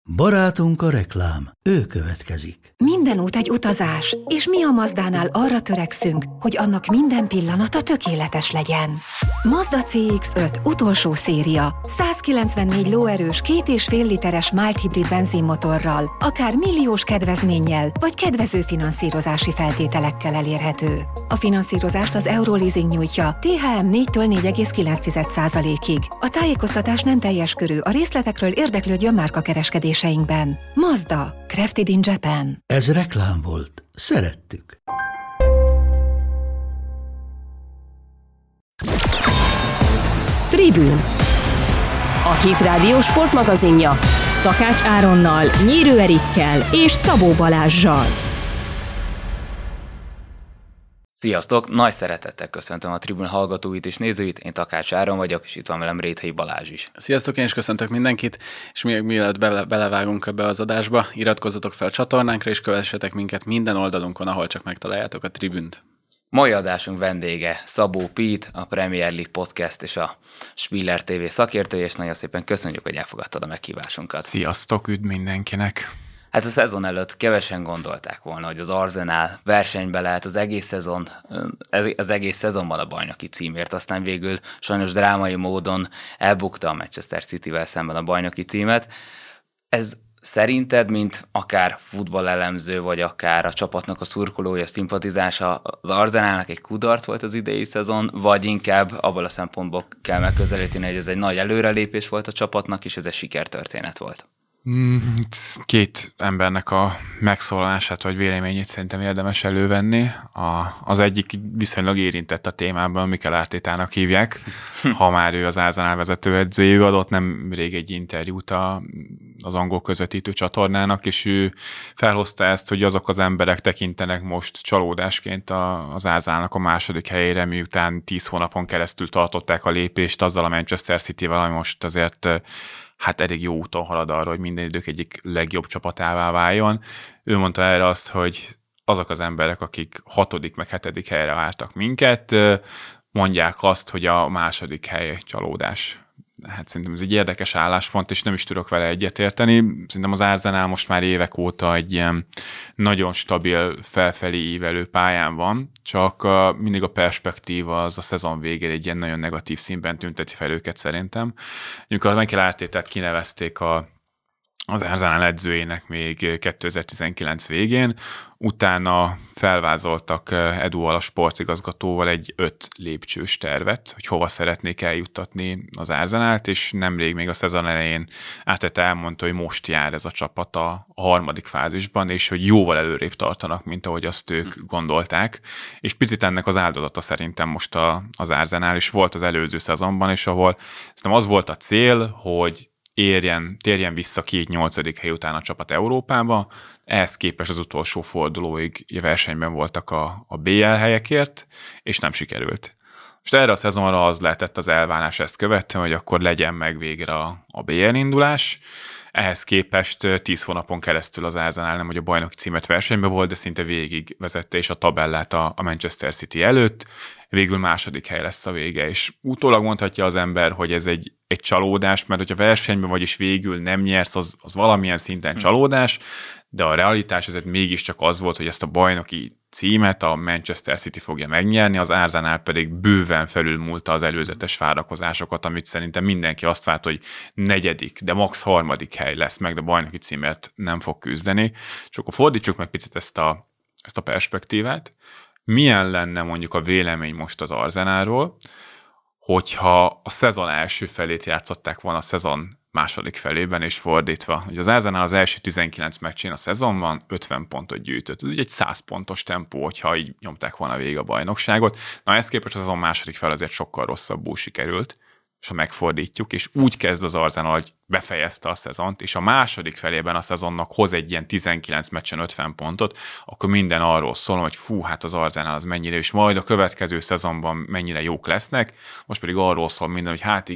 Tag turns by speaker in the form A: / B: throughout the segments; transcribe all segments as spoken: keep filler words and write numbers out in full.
A: Barátunk a reklám, ő következik.
B: Minden út egy utazás, és mi a Mazdánál arra törekszünk, hogy annak minden pillanata tökéletes legyen. Mazda cé iksz öt utolsó széria, százkilencvennégy lóerős, két és fél literes mild hibrid benzinmotorral, akár milliós kedvezménnyel, vagy kedvező finanszírozási feltételekkel elérhető. A finanszírozást az Euroleasing nyújtja té há em négytől négy egész kilenc százalékig. A tájékoztatás nem teljes körű, a részletekről érdeklődjön márkakereskedéseinkben. Mazda, crafted in Japan.
A: Ez reklám volt. Szerettük.
C: Tribün. A Hit Rádió sportmagazinja Takács Áronnal, Nyírő Erikkel és Szabó Balázssal.
D: Sziasztok! Nagy szeretettel köszöntöm a Tribün hallgatóit és nézőit, én Takács Áron vagyok, és itt van velem Réthelyi Balázs is.
E: Sziasztok, én is köszöntök mindenkit, és még mielőtt bele, belevágunk ebbe az adásba, iratkozzatok fel a csatornánkra, és kövessetek minket minden oldalunkon, ahol csak megtaláljátok a Tribünt.
D: Mai adásunk vendége Szabó Pít, a Premier League Podcast és a Spiller té vé szakértője, és nagyon szépen köszönjük, hogy elfogadtad a meghívásunkat.
E: Sziasztok, üdv mindenkinek!
D: Hát a szezon előtt kevesen gondolták volna, hogy az Arsenal versenybe lehet az egész szezon, az egész szezonban a bajnoki címért, aztán végül sajnos drámai módon elbukta a Manchester Cityvel szemben a bajnoki címet. Ez szerinted, mint akár futballelemző, vagy akár a csapatnak a szurkolója, szimpatizása, az Arsenalnak egy kudarc volt az idei szezon, vagy inkább abból a szempontból kell megközelíteni, hogy ez egy nagy előrelépés volt a csapatnak, és ez egy sikertörténet volt?
F: Két embernek a megszólalását vagy véleményét szerintem érdemes elővenni. A, az egyik viszonylag érintett a témában, Mikel Artétának hívják, ha már ő az Arsenal vezetőedzőjű, adott nemrég egy interjút a, az angol közvetítő csatornának, és ő felhozta ezt, hogy azok az emberek tekintenek most csalódásként a, az Arsenalnak a második helyére, miután tíz hónapon keresztül tartották a lépést azzal a Manchester Cityvel, ami most azért hát elég jó úton halad arra, hogy minden idők egyik legjobb csapatává váljon. Ő mondta erre azt, hogy azok az emberek, akik hatodik meg hetedik helyre vártak minket, mondják azt, hogy a második hely csalódás. Hát szerintem ez egy érdekes álláspont, és nem is tudok vele egyetérteni. Szerintem az Arsenal most már évek óta egy ilyen nagyon stabil felfelé ívelő pályán van, csak mindig a perspektíva az a szezon végén egy ilyen nagyon negatív színben tünteti fel őket szerintem. Amikor Mikel Artétát kinevezték a az Arsenal edzőjének még kétezer-tizenkilenc végén, utána felvázoltak Eduval, a sportigazgatóval egy öt lépcsős tervet, hogy hova szeretnék eljuttatni az Arsenalt, és nemrég még a szezon elején Arteta elmondta, hogy most jár ez a csapat a, a harmadik fázisban, és hogy jóval előrébb tartanak, mint ahogy azt ők gondolták, és picit ennek az áldozata szerintem most a, az Arsenal is volt az előző szezonban, és ahol szerintem az volt a cél, hogy érjen, térjen vissza két nyolcadik hely után a csapat Európába, ehhez képest az utolsó fordulóig versenyben voltak a, a bé el helyekért, és nem sikerült. Most erre a szezonra az lehetett az elvárás ezt követően, hogy akkor legyen meg végre a, a bé el indulás. Ehhez képest tíz hónapon keresztül az Arsenal nem, hogy a bajnoki címet versenyben volt, de szinte végig vezette és a tabellát a, a Manchester City előtt. Végül második hely lesz a vége, és utólag mondhatja az ember, hogy ez egy, egy csalódás, mert hogyha versenyben vagy és végül nem nyersz, az, az valamilyen szinten csalódás, de a realitás azért mégiscsak az volt, hogy ezt a bajnoki címet a Manchester City fogja megnyerni, az Arsenal pedig bőven felülmúlta az előzetes várakozásokat, amit szerintem mindenki azt várt, hogy negyedik, de max. harmadik hely lesz meg, de bajnoki címért nem fog küzdeni. És akkor fordítsuk meg picit ezt a, ezt a perspektívát. Milyen lenne mondjuk a vélemény most az Arsenalról, hogyha a szezon első felét játszották volna a szezon második felében, és fordítva. Hogy az Arsenal az első tizenkilenc meccsén a szezonban ötven pontot gyűjtött. Ez egy száz pontos tempó, hogyha így nyomták volna végig a bajnokságot. Na, ezt képest a szezon második fel azért sokkal rosszabbul sikerült, és ha megfordítjuk, és úgy kezd az Arsenal, hogy befejezte a szezont, és a második felében a szezonnak hoz egy ilyen tizenkilenc meccsen ötven pontot, akkor minden arról szól, hogy fú, hát az Arsenal az mennyire, és majd a következő szezonban mennyire jók lesznek, most pedig arról szól minden, hogy hát igen,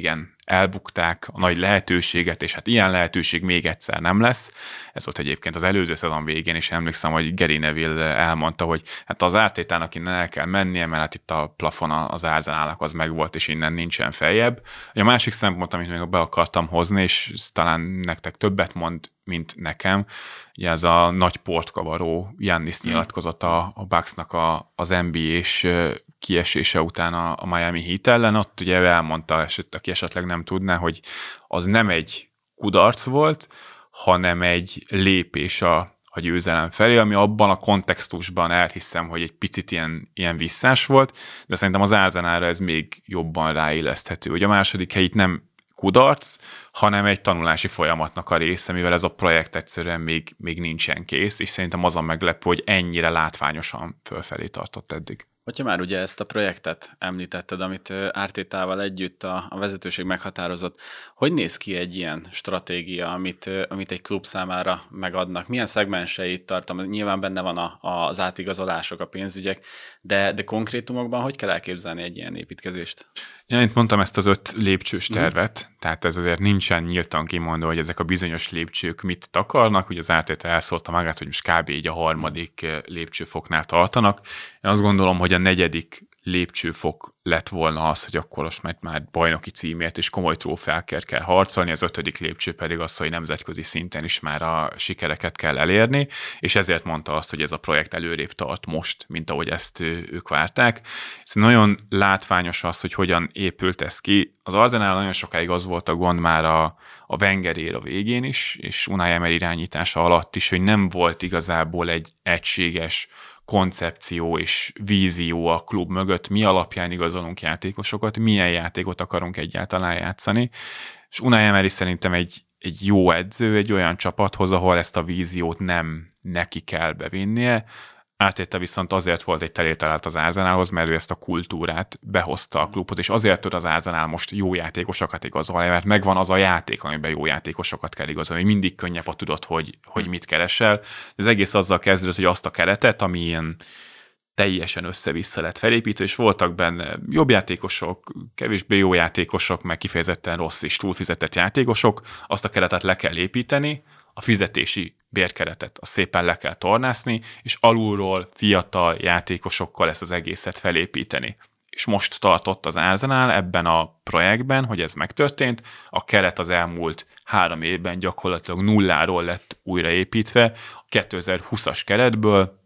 F: elbukták a nagy lehetőséget, és hát ilyen lehetőség még egyszer nem lesz. Ez volt egyébként az előző szezon végén, és emlékszem, hogy Gary Neville elmondta, hogy hát az Artétának innen el kell mennie, mert hát itt a plafon az Arsenalnak az megvolt, és innen nincsen feljebb. A másik szempont, amit még be akartam hozni, és talán nektek többet mond, mint nekem, ugye ez a nagy portkavaró Giannis nyilatkozott a, a Bucksnak a, az en bé á-s kiesése után a, a Miami Heat ellen, ott ugye elmondta, aki esetleg nem tudná, hogy az nem egy kudarc volt, hanem egy lépés a, a győzelem felé, ami abban a kontextusban elhiszem, hogy egy picit ilyen, ilyen visszás volt, de szerintem az Arsenalra ez még jobban ráilleszthető. Ugye a második hely itt nem kudarc, hanem egy tanulási folyamatnak a része, mivel ez a projekt egyszerűen még, még nincsen kész, és szerintem azon meglepő, hogy ennyire látványosan fölfelé tartott eddig.
E: Hogyha már ugye ezt a projektet említetted, amit Artétával együtt a, a vezetőség meghatározott, hogy néz ki egy ilyen stratégia, amit, amit egy klub számára megadnak? Milyen szegmenseit tartom? Nyilván benne van a, az átigazolások, a pénzügyek, de, de konkrétumokban hogy kell elképzelni egy ilyen építkezést?
F: Ja, én mondtam ezt az öt lépcsős tervet, uh-huh. tehát ez azért nincsen nyíltan kimondva, hogy ezek a bizonyos lépcsők mit takarnak, ugye az Artéta elszólta magát, hogy most kb. Így a harmadik lépcsőfoknál tartanak. Én azt gondolom, hogy a negyedik lépcsőfok lett volna az, hogy akkor most már, már bajnoki címért és komoly trófeákért kell harcolni, az ötödik lépcső pedig az, hogy nemzetközi szinten is már a sikereket kell elérni, és ezért mondta azt, hogy ez a projekt előrébb tart most, mint ahogy ezt ők várták. Ez nagyon látványos az, hogy hogyan épült ez ki. Az Arsenal nagyon sokáig az volt a gond már a, a Wenger éra végén is, és Unai Emery irányítása alatt is, hogy nem volt igazából egy egységes koncepció és vízió a klub mögött, mi alapján igazolunk játékosokat, milyen játékot akarunk egyáltalán játszani, és Unai Emery szerintem egy, egy jó edző, egy olyan csapathoz, ahol ezt a víziót nem neki kell bevinnie. Artéta viszont azért volt egy telétalált az Arsenalhoz, mert ő ezt a kultúrát behozta a klubot, és azért tud az Arsenal most jó játékosokat igazolni, mert megvan az a játék, amiben jó játékosokat kell igazolni, hogy mindig könnyebb, ha tudod, hogy, hogy mit keresel. Az egész azzal kezdődött, hogy azt a keretet, ami ilyen teljesen össze-vissza lett felépítve, és voltak benne jobb játékosok, kevésbé jó játékosok, meg kifejezetten rossz és túlfizetett játékosok, azt a keretet le kell építeni, a fizetési bérkeretet azt szépen le kell tornászni, és alulról fiatal játékosokkal ezt az egészet felépíteni. És most tartott az Arsenal ebben a projektben, hogy ez megtörtént, a keret az elmúlt három évben gyakorlatilag nulláról lett újraépítve, a kétezer-húszas keretből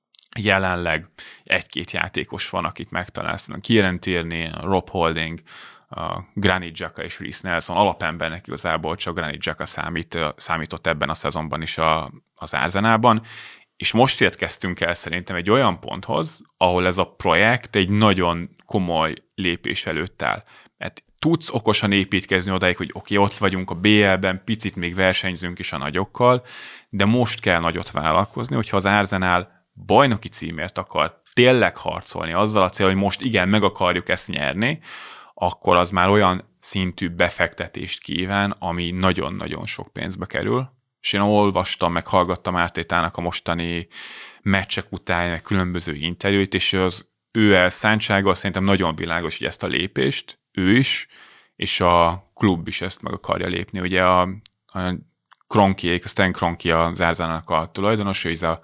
F: jelenleg egy-két játékos van, akit megtalálsz, Kieran Tierney, Rob Holding, a Granit Xhaka és Reece Nelson, alapembernek igazából csak Granit Xhaka számít, számított ebben a szezonban is a, az Arsenalban, és most érkeztünk el szerintem egy olyan ponthoz, ahol ez a projekt egy nagyon komoly lépés előtt áll. Mert tudsz okosan építkezni odáig, hogy oké, okay, ott vagyunk a bé el-ben, picit még versenyzünk is a nagyokkal, de most kell nagyot vállalkozni, hogyha az Arsenal bajnoki címért akar tényleg harcolni azzal a cél, hogy most igen, meg akarjuk ezt nyerni, akkor az már olyan szintű befektetést kíván, ami nagyon-nagyon sok pénzbe kerül. És én olvastam, meg hallgattam Artétának a mostani meccsek után, meg különböző interjúit, és az ő elszántsága szerintem nagyon világos, hogy ezt a lépést ő is, és a klub is ezt meg akarja lépni. Ugye a, a Kroenke, a Stan Kroenke az Arsenalnak a tulajdonos, és a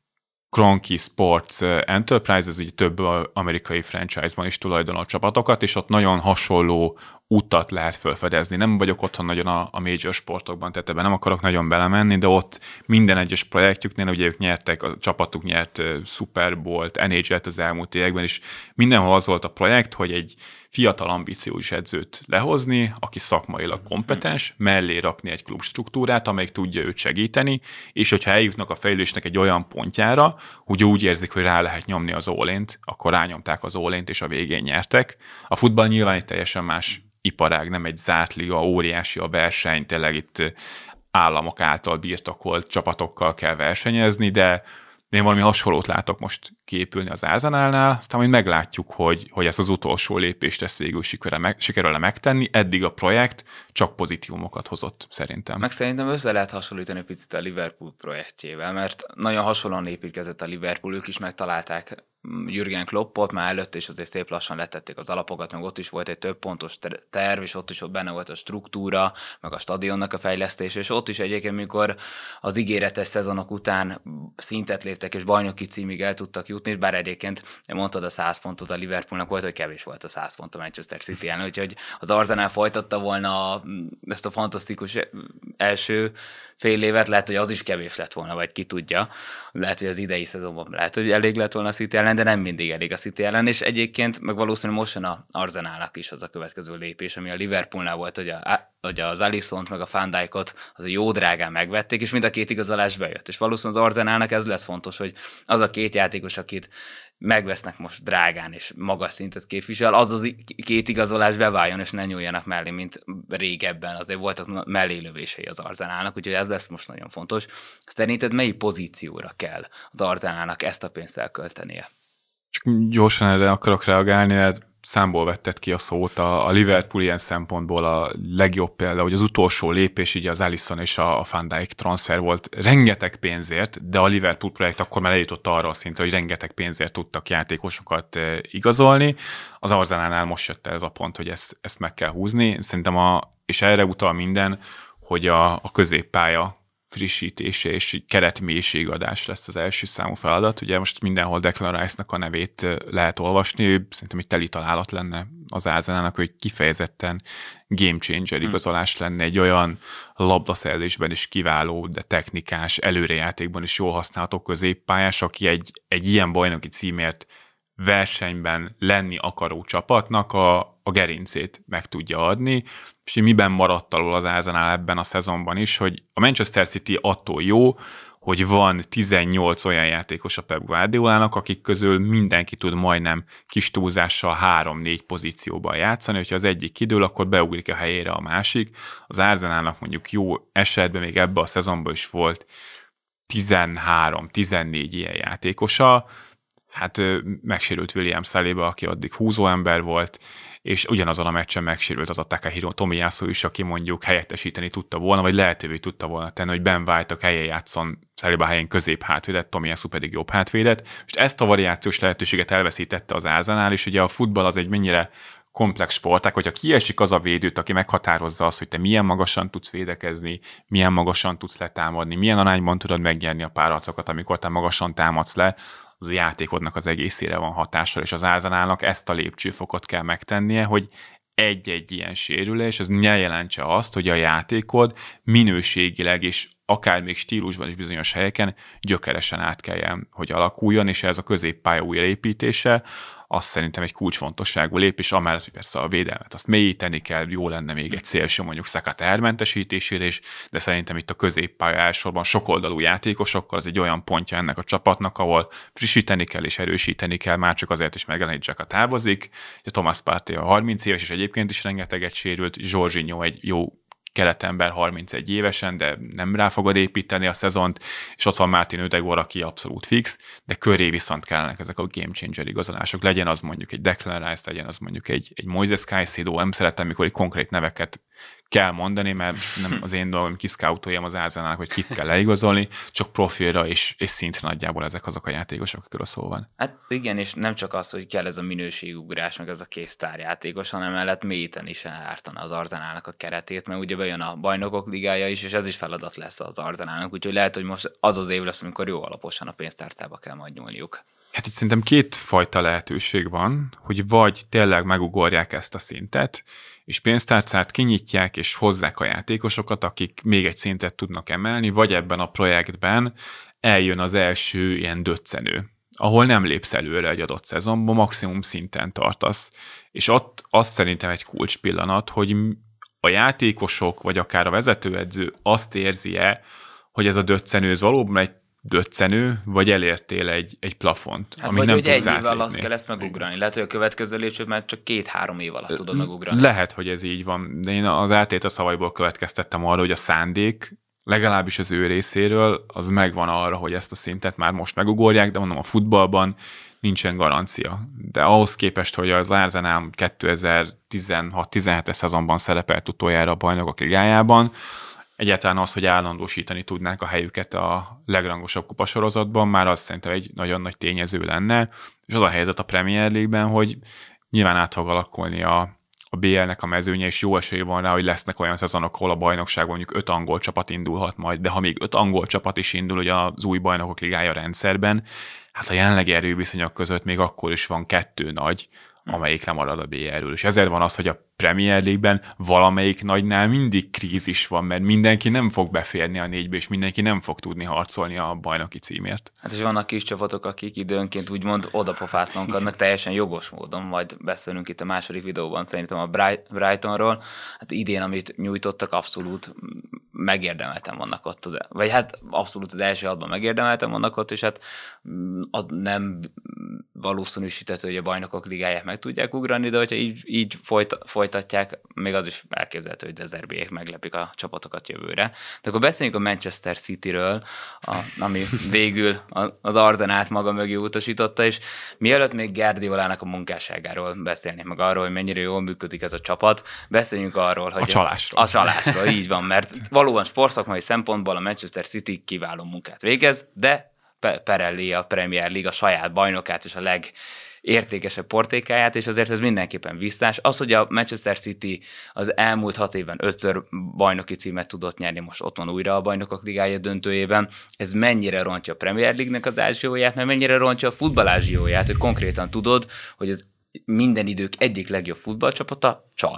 F: Kroenke Sports Enterprise, ez ugye több amerikai franchise-ban is tulajdonol csapatokat, és ott nagyon hasonló utat lehet felfedezni. Nem vagyok otthon nagyon a, a major sportokban, tehát ebben nem akarok nagyon belemenni, de ott minden egyes projektjüknél, ugye ők nyertek, a csapatuk nyert Super Bowl-t, en há el-t az elmúlt években, és mindenhol az volt a projekt, hogy egy fiatal ambíciós edzőt lehozni, aki szakmailag kompetens, mellé rakni egy klubstruktúrát, amelyik tudja őt segíteni, és hogyha eljutnak a fejlődésnek egy olyan pontjára, hogy úgy érzik, hogy rá lehet nyomni az all-int, akkor rányomták az all-int, és a végén nyertek. A futball nyilván egy teljesen más iparág, nem egy zárt liga, óriási a verseny, tényleg itt államok által birtokolt csapatokkal kell versenyezni, de én valami hasonlót látok most kiépülni az Arsenalnál, aztán majd meglátjuk, hogy, hogy ezt az utolsó lépést ezt végül sikerül-e megtenni. Eddig a projekt csak pozitívumokat hozott szerintem.
D: Meg szerintem össze lehet hasonlítani picit a Liverpool projektjével, mert nagyon hasonlóan építkezett a Liverpool, ők is megtalálták Jürgen Kloppot, már előtt is azért szép lassan letették az alapokat, meg ott is volt egy több pontos terv, és ott is ott benne volt a struktúra, meg a stadionnak a fejlesztése, és ott is egyébként, mikor az ígéretes szezonok után szintet léptek, és bajnoki címig el tudtak jutni, bár egyébként mondtad a száz pontot a Liverpoolnak volt, hogy kevés volt a száz pont a Manchester City ellen, úgyhogy az Arsenal folytatta volna ezt a fantasztikus első fél évet, lehet, hogy az is kevés lett volna, vagy ki tudja. Lehet, hogy az idei szezonban lehet, hogy elég lett volna a City ellen, de nem mindig elég a City ellen, és egyébként meg valószínűleg most jön a Arsenalnak is az a következő lépés, ami a Liverpoolnál volt, hogy, a, hogy az Alissont meg a Van Dijkot az a jó drágán megvették, és mind a két igazolás bejött. És valószínűleg az Arsenalnak ez lesz fontos, hogy az a két játékos, akit megvesznek most drágán, és magas szintet képvisel, az az két igazolás beváljon, és ne nyúljanak mellé, mint régebben. Azért voltak mellélövései az Arsenalnak, úgyhogy ez lesz most nagyon fontos. Szerinted melyik pozícióra kell az Arsenalnak ezt a pénzt elköltenie?
F: Csak gyorsan erre akarok reagálni, mert számból vetted ki a szót, a, a Liverpool ilyen szempontból a legjobb példa, hogy az utolsó lépés, így az Alisson és a, a Van Dijk transfer volt rengeteg pénzért, de a Liverpool projekt akkor már eljutott arra a szintre, hogy rengeteg pénzért tudtak játékosokat e, igazolni. Az Arsenalnál most jött ez a pont, hogy ezt, ezt meg kell húzni. Szerintem a, és erre utal minden, hogy a, a középpálya frissítése és keretmélységadás lesz az első számú feladat. Ugye most mindenhol Declan Rice-nak a nevét lehet olvasni, ő szerintem egy teli találat lenne az Arsenalnak, hogy kifejezetten game changer igazolás lenne, egy olyan labdaszerzésben is kiváló, de technikás, előrejátékban is jól használható középpályás, aki egy, egy ilyen bajnoki címért versenyben lenni akaró csapatnak a, a gerincét meg tudja adni, és miben maradt alul az Arsenal ebben a szezonban is, hogy a Manchester City attól jó, hogy van tizennyolc olyan játékos a Pep Guardiolának, akik közül mindenki tud majdnem kis túlzással három-négy pozícióban játszani, hogyha az egyik kidől, akkor beugrik a helyére a másik. Az Arsenalnak mondjuk jó esetben még ebben a szezonban is volt tizenhárom-tizennégy ilyen játékosa, hát megsérült William Saliba, aki addig húzóember volt, és ugyanazon a meccsen megsérült az a Takahiro Tomiyasu is, aki mondjuk helyettesíteni tudta volna, vagy lehetővé tudta volna tenni, hogy Ben White a helyen játszon, Saliba helyén közép hátvédet, Tomiyasu pedig jobb hátvédet, és ezt a variációs lehetőséget elveszítette az Arsenal, és ugye a futball az egy mennyire komplex sporták, hogyha kiesik az a védőt, aki meghatározza azt, hogy te milyen magasan tudsz védekezni, milyen magasan tudsz letámadni, milyen arányban tudod megnyerni a párharcokat, amikor te magasan támadsz le, az a játékodnak az egészére van hatással, és az Arsenalnak ezt a lépcsőfokot kell megtennie, hogy egy-egy ilyen sérülés, ez ne jelentse azt, hogy a játékod minőségileg és akár még stílusban is bizonyos helyeken gyökeresen át kelljen, hogy alakuljon, és ez a középpálya újraépítése, az szerintem egy kulcsfontosságú lépés, amellett, hogy persze a védelmet azt mélyíteni kell, jó lenne még egy szélső mondjuk Saka termentesítésére is, de szerintem itt a középpálya elsősorban sokoldalú játékosokkal az egy olyan pontja ennek a csapatnak, ahol frissíteni kell és erősíteni kell, már csak azért is megjelenít, Xhaka távozik, a Thomas Partey a harminc éves, és egyébként is rengeteget sérült, Jorginho egy jó keretember harmincegy évesen, de nem rá fogod építeni a szezont, és ott van Martin Ödegaard, aki abszolút fix, de köré viszont kellenek ezek a game changer igazolások. Legyen az mondjuk egy Declan Rice, legyen az mondjuk egy, egy Moises Caicedo, nem szeretem, mikor egy konkrét neveket kell mondani, mert nem az én dolgom, kiszkáutoljam az Arsenalnak, hogy kit kell leigazolni, csak profilra és, és szintre nagyjából ezek azok a játékosok, akikről szó van.
D: Hát igen, és nem csak az, hogy kell ez a minőségugrás, meg ez a két sztárjátékos, hanem mellett mélyíteni is ártana az Arsenalnak a keretét, mert ugye bejön a Bajnokok Ligája is, és ez is feladat lesz az Arsenalnak, úgyhogy lehet, hogy most az az év lesz, amikor jó alaposan a pénztárcába kell majd nyúlniuk.
F: Hát itt szerintem két fajta lehetőség van, hogy vagy tényleg megugorják ezt a szintet, és pénztárcát kinyitják, és hozzák a játékosokat, akik még egy szintet tudnak emelni, vagy ebben a projektben eljön az első ilyen döccenő, ahol nem lépsz előre egy adott szezonban, maximum szinten tartasz. És ott azt szerintem egy kulcs pillanat, hogy a játékosok, vagy akár a vezetőedző azt érzi-e, hogy ez a döccenő ez valóban egy döccenő, vagy elértél egy, egy plafont,
D: hát
F: amit
D: vagy
F: nem
D: hogy
F: tudsz
D: egy év
F: átlépni.
D: alatt kell ezt megugrani. Lehet, hogy a következő lépcsőt már csak két-három év alatt tudod megugrani.
F: Lehet, hogy ez így van, de én az Arteta szavaiból következtettem arra, hogy a szándék, legalábbis az ő részéről, az megvan arra, hogy ezt a szintet már most megugorják, de mondom, a futballban nincsen garancia. De ahhoz képest, hogy az Arsenal kétezer-tizenhat-tizenhetes szezonban szerepelt utoljára a Bajnokok Ligájában, egyáltalán az, hogy állandósítani tudnák a helyüket a legrangosabb kupasorozatban, már az szerintem egy nagyon nagy tényező lenne, és az a helyzet a Premier League-ben, hogy nyilván át fog alakulni a, a bé el-nek a mezőnye, és jó esély van rá, hogy lesznek olyan szezonok, ahol a bajnokságban mondjuk öt angol csapat indulhat majd, de ha még öt angol csapat is indul ugye az új bajnokok ligája rendszerben, hát a jelenlegi erőviszonyok között még akkor is van kettő nagy, amelyik lemarad a bé el-ről. És ezért van az, hogy a Premier League-ben valamelyik nagynál mindig krízis van, mert mindenki nem fog beférni a négybe, és mindenki nem fog tudni harcolni a bajnoki címért.
D: Hát és vannak kis csapatok, akik időnként úgymond odapofátlankodnak teljesen jogos módon, majd beszélünk itt a második videóban szerintem a Brightonról. Hát idén, amit nyújtottak, abszolút megérdemelten vannak ott, az, vagy hát abszolút az első hatban megérdemelten vannak ott, és hát az nem valószínűsíthető, hogy a bajnokok ligáját meg tudják ugrani, de hogyha így, így folyt, folytatják, még az is elképzelhető, hogy Dezerbélyek meglepik a csapatokat jövőre. De akkor beszéljünk a Manchester Cityről, a, ami végül az Arsenalt maga mögé utasította, és mielőtt még Guardiolának a munkásságáról beszélnék, meg arról, hogy mennyire jól működik ez a csapat, beszéljünk arról, hogy
F: a csalásról.
D: A csalásról, így van, mert valóban sportszakmai szempontból a Manchester City kiváló munkát végez, de perelli a Premier League a saját bajnokát és a legértékesebb portékáját, és azért ez mindenképpen visszás. Az, hogy a Manchester City az elmúlt hat évben ötször bajnoki címet tudott nyerni, most ott van újra a bajnokok ligája döntőjében, ez mennyire rontja a Premier League-nek az ázsióját, mert mennyire rontja a futball ázsióját, hogy konkrétan tudod, hogy az minden idők egyik legjobb futballcsapata csal.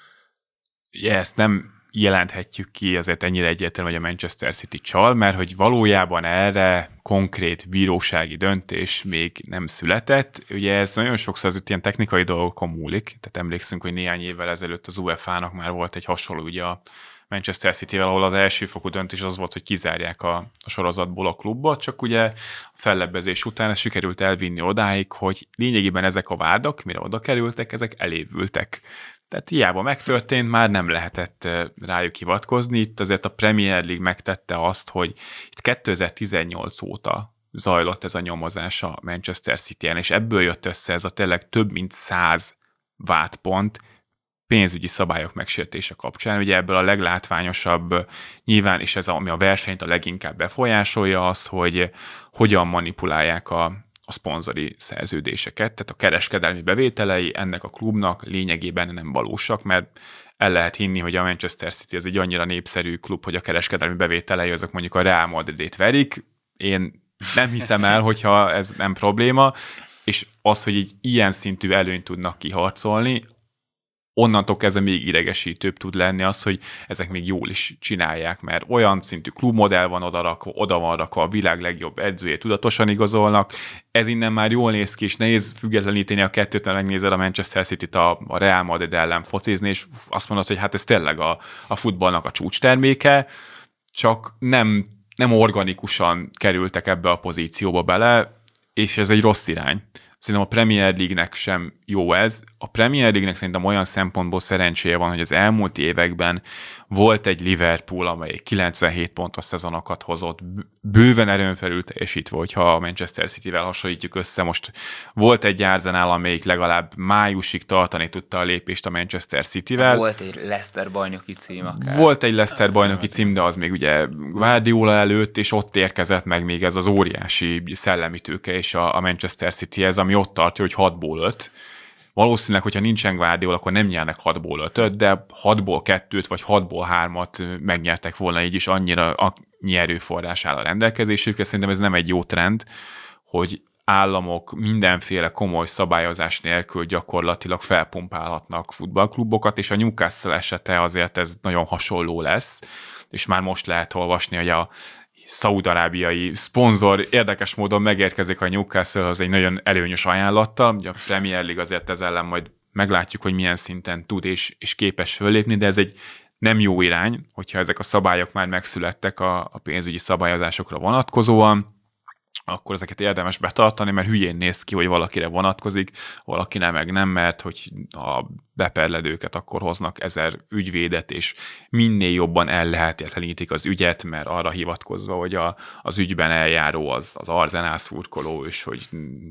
F: Ja, ezt nem jelenthetjük ki azért ennyire egyértelmű, hogy a Manchester City csal, mert hogy valójában erre konkrét bírósági döntés még nem született. Ugye ez nagyon sokszor az ilyen technikai dolgokon múlik, tehát emlékszünk, hogy néhány évvel ezelőtt az u ef á-nak már volt egy hasonló ugye a Manchester Cityvel, ahol az elsőfokú döntés az volt, hogy kizárják a, a sorozatból a klubot, csak ugye a fellebbezés után ez sikerült elvinni odáig, hogy lényegében ezek a vádak, mire oda kerültek, ezek elévültek. Tehát hiába megtörtént, már nem lehetett rájuk hivatkozni. Itt azért a Premier League megtette azt, hogy itt kétezer-tizennyolc óta zajlott ez a nyomozás a Manchester City-en, és ebből jött össze ez a tényleg több mint száz vádpont pénzügyi szabályok megsértése kapcsán. Ugye ebből a leglátványosabb nyilván, és ez ami a versenyt a leginkább befolyásolja az, hogy hogyan manipulálják a a szponzori szerződéseket, tehát a kereskedelmi bevételei ennek a klubnak lényegében nem valósak, mert el lehet hinni, hogy a Manchester City ez egy annyira népszerű klub, hogy a kereskedelmi bevételei azok mondjuk a Real Madridét verik. Én nem hiszem el, hogyha ez nem probléma, és az, hogy egy ilyen szintű előnyt tudnak kiharcolni, onnantól kezdve még idegesítőbb tud lenni az, hogy ezek még jól is csinálják, mert olyan szintű klubmodell van oda rakva, oda van rakva, a világ legjobb edzőjét tudatosan igazolnak, ez innen már jól néz ki, és nehéz függetleníteni a kettőt, mert megnézed a Manchester Cityt a, a Real Madrid ellen focizni, és azt mondod, hogy hát ez tényleg a, a futballnak a csúcsterméke, csak nem, nem organikusan kerültek ebbe a pozícióba bele, és ez egy rossz irány. Szerintem a Premier League-nek sem jó ez. A Premier League-nek szerintem olyan szempontból szerencséje van, hogy az elmúlt években volt egy Liverpool, amely kilencvenhét pontos szezonokat hozott, bőven erőn felül teljesítve, hogyha a Manchester Cityvel hasonlítjuk össze. Most volt egy Arsenal, amelyik legalább májusig tartani tudta a lépést a Manchester Cityvel.
D: Volt egy Leicester bajnoki cím akár.
F: Volt egy Leicester bajnoki cím, de az még ugye Guardiola előtt, és ott érkezett meg még ez az óriási szellemi tőke és a Manchester Cityhez, ami ott tartja, hogy hatból öt. Valószínűleg, hogyha nincsen Guardiola, akkor nem nyernek hatból ötöt, de hatból kettőt vagy hatból hármat megnyertek volna, így is annyira annyi erőforrás áll a rendelkezésükre. Szerintem ez nem egy jó trend, hogy államok mindenféle komoly szabályozás nélkül gyakorlatilag felpumpálhatnak futballklubokat, és a Newcastle esete azért ez nagyon hasonló lesz, és már most lehet olvasni, hogy a szaúd-arábiai szponzor érdekes módon megérkezik a Newcastlehoz egy nagyon előnyös ajánlattal. Ugye a Premier League azért ez ellen majd meglátjuk, hogy milyen szinten tud és, és képes föllépni, de ez egy nem jó irány, hogyha ezek a szabályok már megszülettek a, a pénzügyi szabályozásokra vonatkozóan, akkor ezeket érdemes betartani, mert hülyén néz ki, hogy valakire vonatkozik, valakire meg nem, mert hogy a beperledőket akkor hoznak ezer ügyvédet, és minél jobban ellehetetlenítik az ügyet, mert arra hivatkozva, hogy a, az ügyben eljáró az, az Arsenal szurkoló, és hogy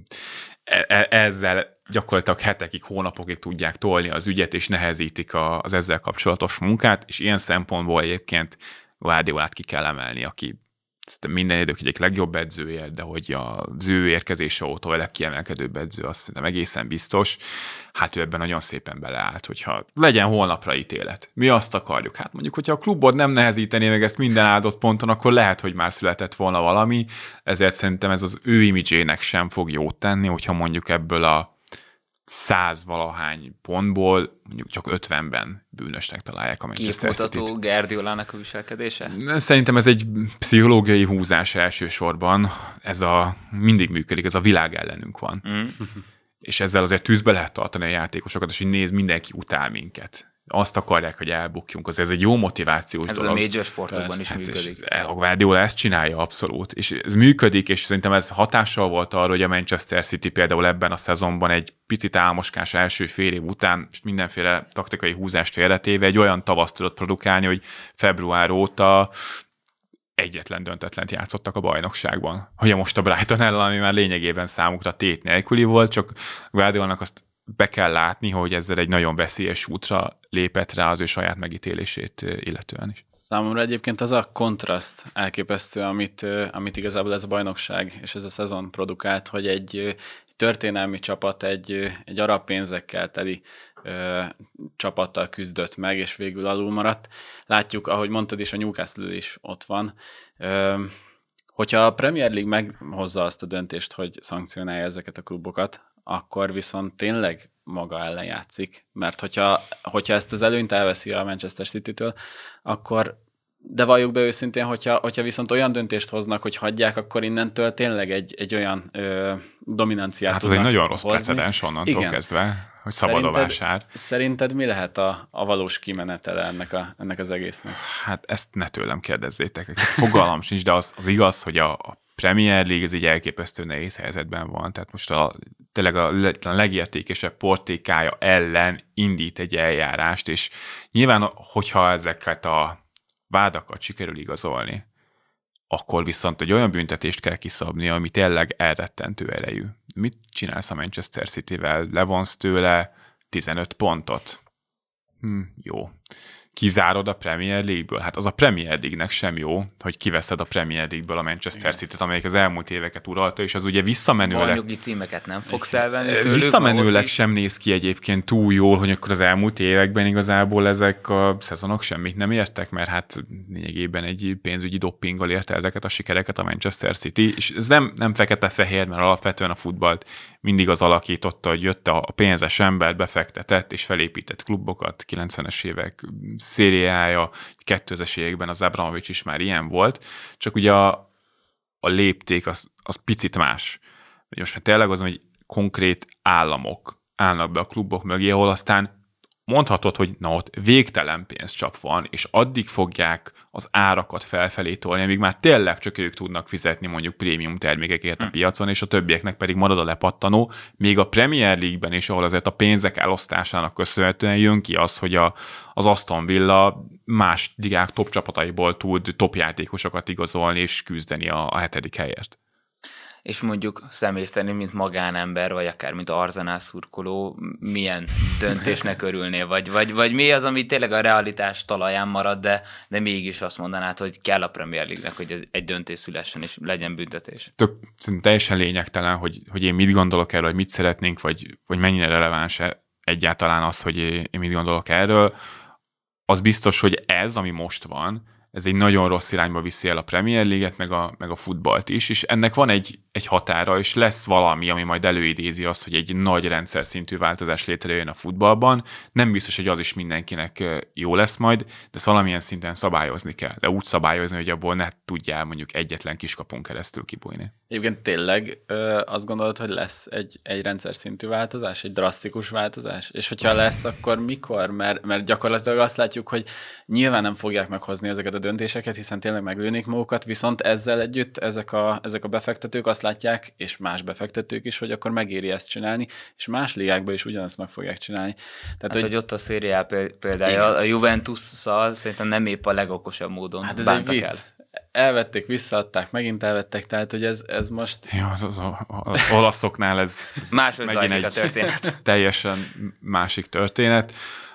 F: e- ezzel gyakorlatilag hetekig, hónapokig tudják tolni az ügyet, és nehezítik a, az ezzel kapcsolatos munkát, és ilyen szempontból egyébként Guardiolát ki kell emelni, aki minden idők egyik legjobb edzője, de hogy az ő érkezése óta a legkiemelkedőbb edző, azt szerintem egészen biztos. Hát ő ebben nagyon szépen beleállt, hogyha legyen holnapra ítélet. Mi azt akarjuk? Hát mondjuk, hogyha a klubod nem nehezítené meg ezt minden áldott ponton, akkor lehet, hogy már született volna valami, ezért szerintem ez az ő imidzsének sem fog jót tenni, hogyha mondjuk ebből a száz valahány pontból mondjuk csak ötvenben bűnösnek találják a Manchester City-t.
D: Képmutató Guardiolának a viselkedése?
F: Szerintem ez egy pszichológiai húzás elsősorban. Ez a mindig működik, ez a világ ellenünk van. Mm. És ezzel azért tűzbe lehet tartani a játékosokat, és így néz, mindenki utál minket. Azt akarják, hogy elbukjunk, azért ez egy jó motivációs
D: ez
F: dolog.
D: Ez a major sportokban is hát működik.
F: A Guardiola ezt csinálja abszolút, és ez működik, és szerintem ez hatással volt arra, hogy a Manchester City például ebben a szezonban egy picit álmoskás első fél év után, és mindenféle taktikai húzást félretéve egy olyan tavaszt tudott produkálni, hogy február óta egyetlen döntetlent játszottak a bajnokságban. Hogy most a Brighton ellen, ami már lényegében számukra tét nélküli volt, csak Guardiolának azt be kell látni, hogy ezzel egy nagyon veszélyes útra lépett rá az ő saját megítélését illetően is.
E: Számomra egyébként az a kontraszt elképesztő, amit, amit igazából ez a bajnokság és ez a szezon produkált, hogy egy történelmi csapat egy, egy arab pénzekkel teli ö, csapattal küzdött meg, és végül alul maradt. Látjuk, ahogy mondtad is, a Newcastle is ott van. Ö, hogyha a Premier League meghozza azt a döntést, hogy szankcionálja ezeket a klubokat, akkor viszont tényleg maga ellen játszik, mert hogyha, hogyha ezt az előnyt elveszi a Manchester City-től, akkor, de valljuk be őszintén, hogyha, hogyha viszont olyan döntést hoznak, hogy hagyják, akkor innentől tényleg egy, egy olyan ö, dominanciát
F: hát
E: tudnak
F: ez egy nagyon rossz
E: hozni.
F: precedens onnantól
E: Igen.
F: kezdve, hogy szabad a vásár.
E: Szerinted mi lehet a, a valós kimenetele ennek, a, ennek az egésznek?
F: Hát ezt ne tőlem kérdezzétek. Fogalmam sincs, de az, az igaz, hogy a, a Premier League ez egy elképesztő nehéz helyzetben van. Tehát most a, tényleg a, a legértékesebb portékája ellen indít egy eljárást, és nyilván, hogyha ezeket a vádakat sikerül igazolni, akkor viszont egy olyan büntetést kell kiszabni, ami tényleg elrettentő erejű. Mit csinálsz a Manchester Cityvel? Levonsz tőle tizenöt pontot? Hm, jó. Kizárod a Premier League-ből? Hát az a Premier League-nek sem jó, hogy kiveszed a Premier League-ből a Manchester City-t, amelyik az elmúlt éveket uralta, és az ugye visszamenőleg...
D: Bajnoki címeket nem fogsz elvenni tőlük.
F: Visszamenőleg sem néz ki egyébként túl jól, hogy akkor az elmúlt években igazából ezek a szezonok semmit nem értek, mert hát lényegében egy pénzügyi doppinggal érte ezeket a sikereket a Manchester City, és ez nem, nem fekete-fehér, mert alapvetően a futballt mindig az alakította, hogy jött a pénzes ember, befektetett és felépített klubokat, kilencvenes évek szériája, kétezres években az Abramovich is már ilyen volt, csak ugye a, a lépték az, az picit más. Most már tényleg az, hogy konkrét államok állnak be a klubok mögé, ahol aztán mondhatod, hogy na ott végtelen pénzcsap van, és addig fogják az árakat felfelé tolni, amíg már tényleg csak ők tudnak fizetni mondjuk prémium termékekért a piacon, és a többieknek pedig marad a lepattanó. Még a Premier League-ben is, ahol azért a pénzek elosztásának köszönhetően jön ki az, hogy a, az Aston Villa más ligák top csapataiból tud top játékosokat igazolni és küzdeni a, a hetedik helyért.
D: És mondjuk személy szerint, mint magánember, vagy akár mint Arsenal szurkoló, milyen döntésnek örülnél? Vagy, vagy, vagy mi az, ami tényleg a realitás talaján marad, de, de mégis azt mondanád, hogy kell a Premier League-nek, hogy egy döntés szülessen, és legyen büntetés?
F: Tök, szerintem teljesen lényegtelen, hogy, hogy én mit gondolok erről, hogy mit szeretnénk, vagy, vagy mennyire releváns egyáltalán az, hogy én mit gondolok erről. Az biztos, hogy ez, ami most van, ez egy nagyon rossz irányba viszi el a Premier League-et, meg a, meg a futballt is, és ennek van egy, egy határa, és lesz valami, ami majd előidézi azt, hogy egy nagy rendszer szintű változás létrejön a futballban. Nem biztos, hogy az is mindenkinek jó lesz majd, de ezt valamilyen szinten szabályozni kell, de úgy szabályozni, hogy abból ne tudjál mondjuk egyetlen kiskapun keresztül kibújni.
E: Egyébként tényleg ö, azt gondolod, hogy lesz egy, egy rendszer szintű változás, egy drasztikus változás? És hogyha lesz, akkor mikor? Mert, mert gyakorlatilag azt látjuk, hogy nyilván nem fogják meghozni ezeket a döntéseket, hiszen tényleg meglőnék magukat, viszont ezzel együtt ezek a, ezek a befektetők azt látják, és más befektetők is, hogy akkor megéri ezt csinálni, és más ligákban is ugyanezt meg fogják csinálni. Tehát,
D: hát,
E: hogy,
D: hogy ott a Serie A példája, igen. A Juventus-szal szerintem nem épp a legokosabb módon
E: hát ez
D: bántak
E: egy
D: el.
E: Elvették, visszaadták, megint elvettek, tehát hogy ez, ez most...
F: Ja, az, az, az olaszoknál ez, ez
D: máshogy zajlik a történet.
F: Teljesen másik történet.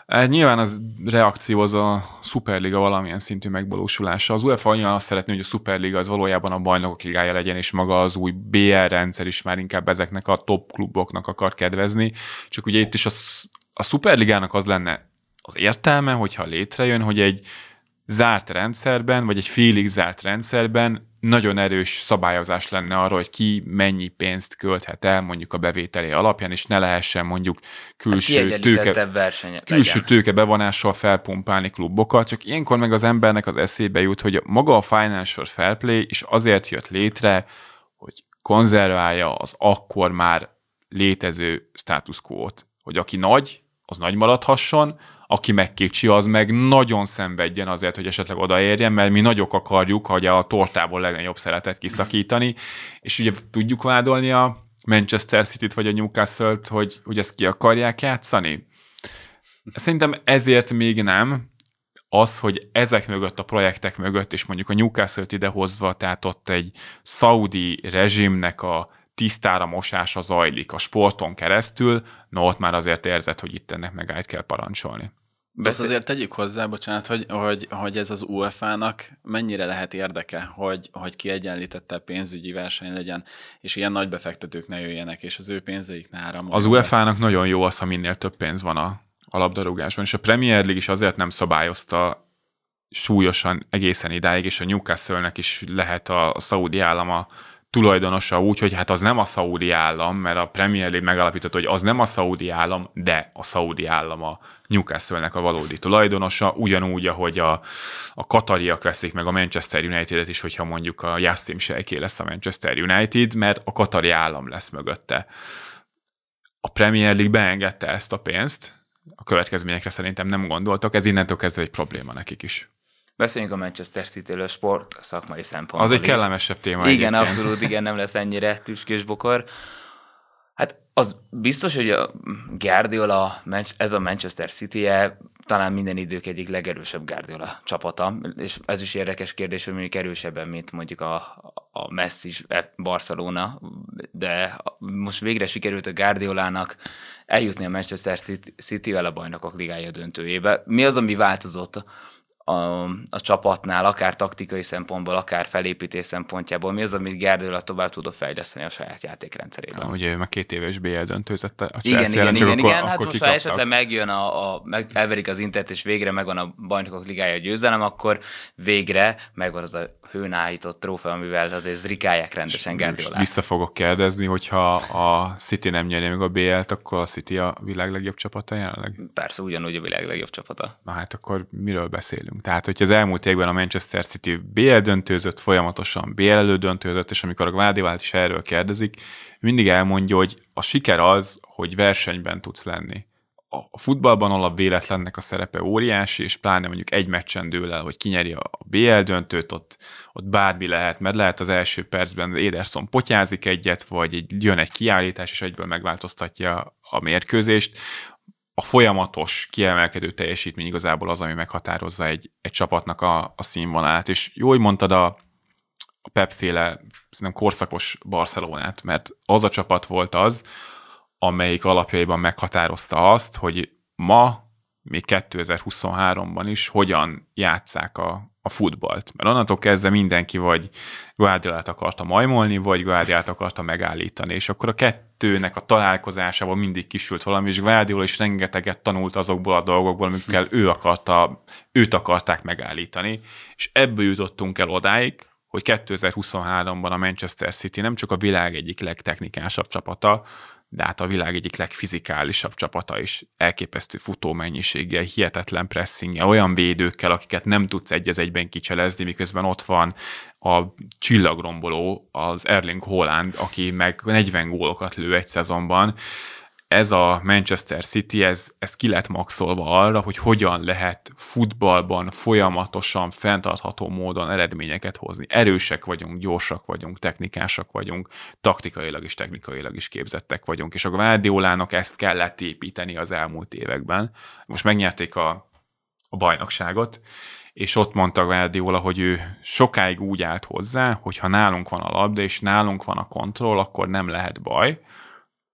F: Nyilván az reakció az a Szuperliga valamilyen szintű megvalósulása. Az UEFA nyilván azt szeretné, hogy a Szuperliga az valójában a bajnokok ligája legyen, és maga az új bé el rendszer is már inkább ezeknek a top kluboknak akar kedvezni. Csak ugye itt is a, a Szuperligának az lenne az értelme, hogyha létrejön, hogy egy zárt rendszerben, vagy egy félig zárt rendszerben nagyon erős szabályozás lenne arra, hogy ki mennyi pénzt költhet el mondjuk a bevételé alapján, és ne lehessen mondjuk külső tőke, külső tőke bevonással felpumpálni klubokat, csak ilyenkor meg az embernek az eszébe jut, hogy maga a Financial Fair Play is azért jött létre, hogy konzerválja az akkor már létező status quo-t, hogy aki nagy, az nagy maradhasson, aki meg kicsi, az meg nagyon szenvedjen azért, hogy esetleg odaérjen, mert mi nagyok akarjuk, hogy a tortából legnagyobb szeretet kiszakítani, és ugye tudjuk vádolni a Manchester Cityt vagy a Newcastle-t, hogy, hogy ezt ki akarják játszani. Szerintem ezért még nem. Az, hogy ezek mögött, a projektek mögött, és mondjuk a Newcastle-t idehozva, tehát ott egy szaudi rezsimnek a tisztára mosása zajlik a sporton keresztül, no ott már azért érzed, hogy itt ennek megállt kell parancsolni.
E: Azt azért tegyük hozzá, bocsánat, hogy, hogy, hogy ez az u ef á-nak mennyire lehet érdeke, hogy, hogy kiegyenlítettebb pénzügyi verseny legyen, és ilyen nagy befektetők ne jöjjenek, és az ő pénzeik ne áramoljanak.
F: Az u ef á-nak nagyon jó az, ha minél több pénz van a, a labdarúgásban, és a Premier League is azért nem szabályozta súlyosan egészen idáig, és a Newcastle-nek is lehet a, a szaudi állama tulajdonosa úgy, hogy hát az nem a szaudi állam, mert a Premier League megalapította, hogy az nem a szaudi állam, de a szaudi állam a Newcastle-nek a valódi tulajdonosa, ugyanúgy, ahogy a, a katariak veszik meg a Manchester United-et is, hogyha mondjuk a Yassim Seiké lesz a Manchester United, mert a katari állam lesz mögötte. A Premier League beengedte ezt a pénzt, a következményekre szerintem nem gondoltak, ez innentől kezdve egy probléma nekik is.
D: Beszéljünk a Manchester City-ről sport szakmai szempontból.
F: Az egy kellemesebb téma.
D: Igen,
F: egyébként.
D: abszolút, igen, nem lesz ennyire tüskés bokor. Hát az biztos, hogy a Guardiola, ez a Manchester City-je talán minden idők egyik legerősebb Guardiola csapata, és ez is érdekes kérdés, hogy mondjuk erősebben, mint mondjuk a, a Messi Barcelona, de most végre sikerült a Guardiolának eljutni a Manchester City-vel a Bajnokok Ligája döntőjébe. Mi az, ami változott A, a csapatnál, akár taktikai szempontból, akár felépítés szempontjából, mi az, amit Guardiola tovább tudott fejleszteni a saját játékrendszerében?
F: Ja, ugye már két éves bé el döntőzött a
D: Chelsea. Igen, igen, igen, igen. Hát most, ha esetleg megjön, a, a, meg elverik az Intert, és végre megvan a Bajnokok Ligája győzelem, akkor végre megvan az a hőn állított trófea, amivel azért zrikálják rendesen Guardiolát.
F: Vissza fogok kérdezni, hogyha a City nem nyeri meg a bé el-t, akkor a City a világ legjobb csapata jelenleg?
D: Persze, ugyanúgy a világ legjobb csapata.
F: Na hát akkor miről beszélünk? Tehát, hogyha az elmúlt évben a Manchester City bé el döntőzött, folyamatosan bé el elődöntőzött, és amikor a Guardiolát is erről kérdezik, mindig elmondja, hogy a siker az, hogy versenyben tudsz lenni. A futballban alap véletlennek a szerepe óriási, és pláne mondjuk egy meccsen dől el, hogy kinyeri a bé el döntőt, ott, ott bármi lehet, mert lehet az első percben Ederson potyázik egyet, vagy egy, jön egy kiállítás, és egyből megváltoztatja a mérkőzést. A folyamatos, kiemelkedő teljesítmény igazából az, ami meghatározza egy, egy csapatnak a, a színvonalát. És jó, hogy mondtad a, a Pep-féle szerintem korszakos Barcelonát, mert az a csapat volt az, amelyik alapjaiban meghatározta azt, hogy ma, még kétezer-huszonháromban is hogyan játsszák a, a futballt. Mert onnantól kezdve mindenki vagy Guardiolát akarta majmolni, vagy Guardiolát akarta megállítani, és akkor a kettőnek a találkozásával mindig kisült valami, és Guardiola is rengeteget tanult azokból a dolgokból, amikkel ő akarta, őt akarták megállítani, és ebből jutottunk el odáig, hogy kétezer-huszonháromban a Manchester City nem csak a világ egyik legtechnikásabb csapata, de hát a világ egyik legfizikálisabb csapata is, elképesztő futómennyiséggel, hihetetlen pressinggel, olyan védőkkel, akiket nem tudsz egy az egyben kicselezni, miközben ott van a csillagromboló, az Erling Haaland, aki meg negyven gólokat lő egy szezonban. Ez a Manchester City, ez, ez ki lett maxolva arra, hogy hogyan lehet futballban folyamatosan, fenntartható módon eredményeket hozni. Erősek vagyunk, gyorsak vagyunk, technikásak vagyunk, taktikailag és technikailag is képzettek vagyunk, és a Guardiolának ezt kellett építeni az elmúlt években. Most megnyerték a, a bajnokságot, és ott mondta Guardiola, hogy ő sokáig úgy állt hozzá, hogy ha nálunk van a labda, és nálunk van a kontroll, akkor nem lehet baj.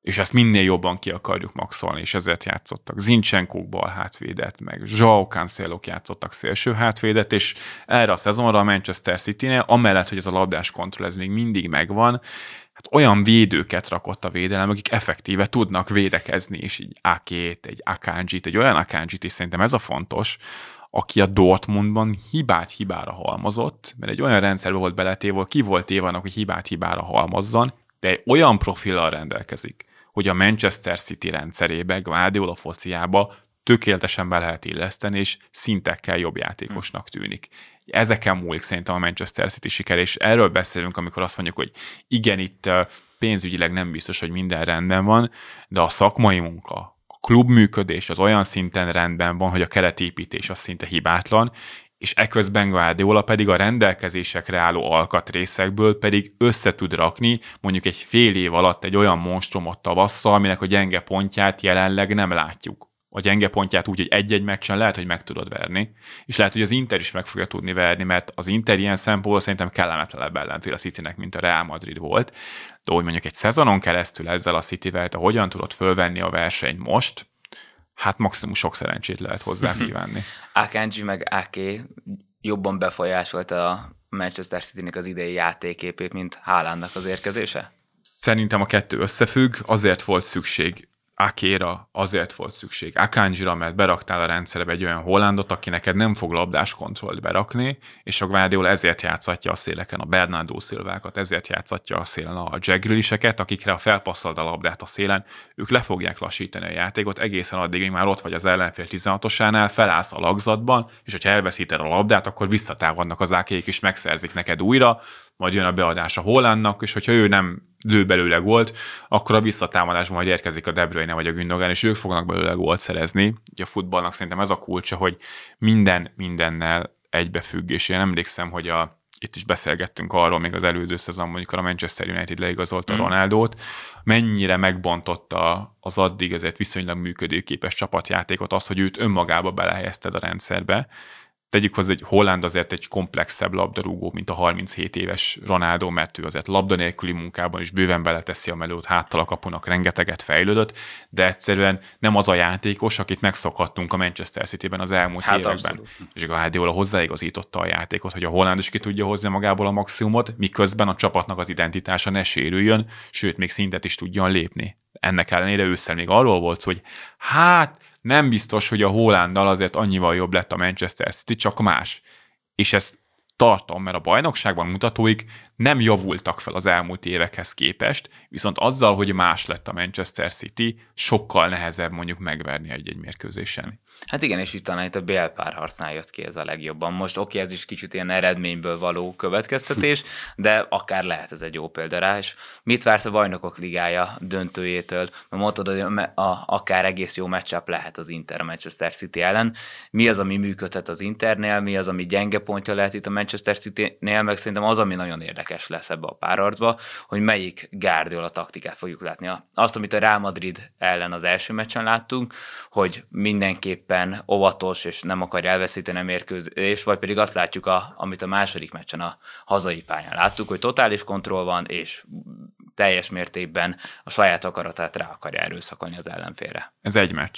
F: és ezt minél jobban ki akarjuk maxolni, és ezért játszottak. Zincsenkók bal hátvédet, meg João Cancelók játszottak szélső hátvédet, és erre a szezonra a Manchester Citynél, amellett, hogy ez a labdás kontroll, ez még mindig megvan, hát olyan védőket rakott a védelem, akik effektíve tudnak védekezni, és így Akét, egy Akanjit, egy olyan Akanjit, és szerintem ez a fontos, aki a Dortmundban hibát hibára halmozott, mert egy olyan rendszerbe volt beletéve, ki volt éve annak, hogy hibát hibára halmozzon, de egy olyan profillal rendelkezik, hogy a Manchester City rendszerébe, Guardiola fociába tökéletesen be lehet illeszteni, és szintekkel jobb játékosnak tűnik. Ezeken múlik szerintem a Manchester City siker, és erről beszélünk, amikor azt mondjuk, hogy igen, itt pénzügyileg nem biztos, hogy minden rendben van, de a szakmai munka, a klubműködés az olyan szinten rendben van, hogy a keretépítés az szinte hibátlan, és eközben Guardiola pedig a rendelkezésekre álló alkatrészekből pedig össze tud rakni mondjuk egy fél év alatt egy olyan monstrumot tavasszal, aminek a gyenge pontját jelenleg nem látjuk. A gyenge pontját úgy, hogy egy-egy meccsen lehet, hogy meg tudod verni, és lehet, hogy az Inter is meg fogja tudni verni, mert az Inter ilyen szempontból szerintem kellemetlenebb ellenfél a Citynek, mint a Real Madrid volt. De hogy mondjuk egy szezonon keresztül ezzel a Cityvel, te hogyan tudod fölvenni a versenyt most, hát maximum sok szerencsét lehet hozzá kívánni.
D: Akanji meg Ake jobban befolyásolta a Manchester Citynek az idei játékképét, mint Haalandnak az érkezése?
F: Szerintem a kettő összefügg, azért volt szükség Akéra, azért volt szükség Akanjira, mert beraktál a rendszerbe egy olyan Hollandot, aki neked nem fog labdás kontrollt berakni, és a Guardiola ezért játszatja a széleken a Bernardo Silvákat, ezért játszatja a szélen a Jack Grealiseket, akikre a felpasszolod a labdát a szélen, ők le fogják lassítani a játékot egészen addig, míg már ott vagy az ellenfél tizenhatosánál, felállsz a lagzatban, és hogyha elveszíted a labdát, akkor visszatámadnak az Akék, és megszerzik neked újra, majd jön a beadás a Hollandnak, és hogyha ő nem lő belőle gólt, akkor a visszatámadásban majd érkezik a De Bruyne vagy a Gündogan, és ők fognak belőle gólt szerezni. Ugye a futballnak szerintem ez a kulcsa, hogy minden mindennel egybefügg, és én emlékszem, hogy a, itt is beszélgettünk arról még az előző szezonban, amikor a Manchester United leigazolta mm. Ronaldót, mennyire megbontotta az addig ezért viszonylag működőképes csapatjátékot az, hogy őt önmagába belehelyezted a rendszerbe. Tegyük hozzá, hogy Holland azért egy komplexebb labdarúgó, mint a harminchét éves Ronaldo, mert ő azért labda nélküli munkában is bőven beleteszi a melót, háttal a kapunak rengeteget fejlődött, de egyszerűen nem az a játékos, akit megszokhattunk a Manchester Cityben az elmúlt hát években. Abszolút. És Guardiola hozzáigazította a játékot, hogy a Holland is ki tudja hozni magából a maximumot, miközben a csapatnak az identitása ne sérüljön, sőt, még szintet is tudjon lépni. Ennek ellenére ősszel még arról volt, hogy hát nem biztos, hogy a Hollanddal azért annyival jobb lett a Manchester City, csak más. És ezt tartom, mert a bajnokságban mutatóik nem javultak fel az elmúlt évekhez képest, viszont azzal, hogy más lett a Manchester City, sokkal nehezebb mondjuk megverni egy-egy mérkőzésen.
D: Hát igen, és itt talán itt a bé el párharcnál jött ki ez a legjobban. Most oké, ez is kicsit ilyen eredményből való következtetés, de akár lehet ez egy jó példa rá, és mit vársz a Bajnokok Ligája döntőjétől? Mert mondtad, hogy a, a, akár egész jó matchup lehet az Inter a Manchester City ellen. Mi az, ami működhet az Internél, mi az, ami gyenge pontja lehet itt a Manchester Citynél, meg szerintem az, ami nagyon érdekes lesz ebbe a párharcba, hogy melyik Guardiola taktikát fogjuk látni. Azt, amit a Real Madrid ellen az első meccsen láttunk, hogy mindenképp óvatos, és nem akarja elveszíteni a mérkőzést, vagy pedig azt látjuk, a, amit a második meccsen a hazai pályán láttuk, hogy totális kontroll van, és teljes mértékben a saját akaratát rá akarja erőszakolni az ellenfélre.
F: Ez egy meccs.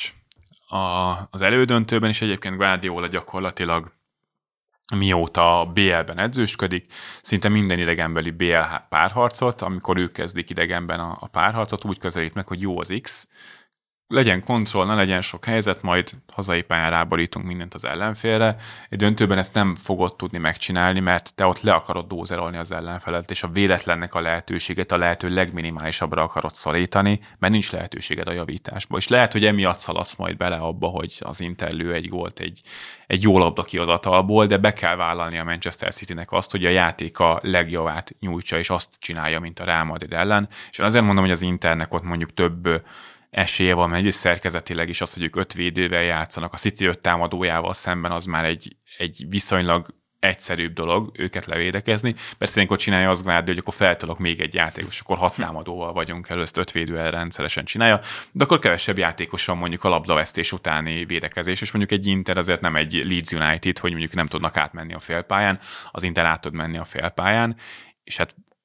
F: A, az elődöntőben is egyébként Guardiola gyakorlatilag mióta a bé el-ben edzősködik, szinte minden idegenbeli bé el párharcot, amikor ők kezdik idegenben a, a párharcot, úgy közelít meg, hogy jó az X, legyen kontroll, ne legyen sok helyzet, majd hazai pályán ráborítunk mindent az ellenfélre. Egy döntőben ezt nem fogod tudni megcsinálni, mert te ott le akarod dózerolni az ellenfelet, és a véletlennek a lehetőséget a lehető legminimálisabbra akarod szorítani, mert nincs lehetőséged a javításba. És lehet, hogy emiatt szaladsz majd bele abba, hogy az Inter lő egy gólt egy, egy jó labda kihozatalból, de be kell vállalni a Manchester Citynek azt, hogy a játék a legjavát nyújtsa, és azt csinálja, mint a Real Madrid ellen. És azért mondom, hogy az Internek ott mondjuk több esélye van, mert egyrészt szerkezetileg is az, hogy ők öt védővel játszanak, a City öt támadójával szemben az már egy, egy viszonylag egyszerűbb dolog őket levédekezni. Persze ilyenkor csinálja azt Guardiola, hogy akkor feltolok még egy játékos, akkor hat támadóval vagyunk elő, ezt öt védővel rendszeresen csinálja, de akkor kevesebb játékos van mondjuk a labdavesztés utáni védekezés, és mondjuk egy Inter azért nem egy Leeds United, hogy mondjuk nem tudnak átmenni a félpályán, az Inter át tud menni a félpályán, és hát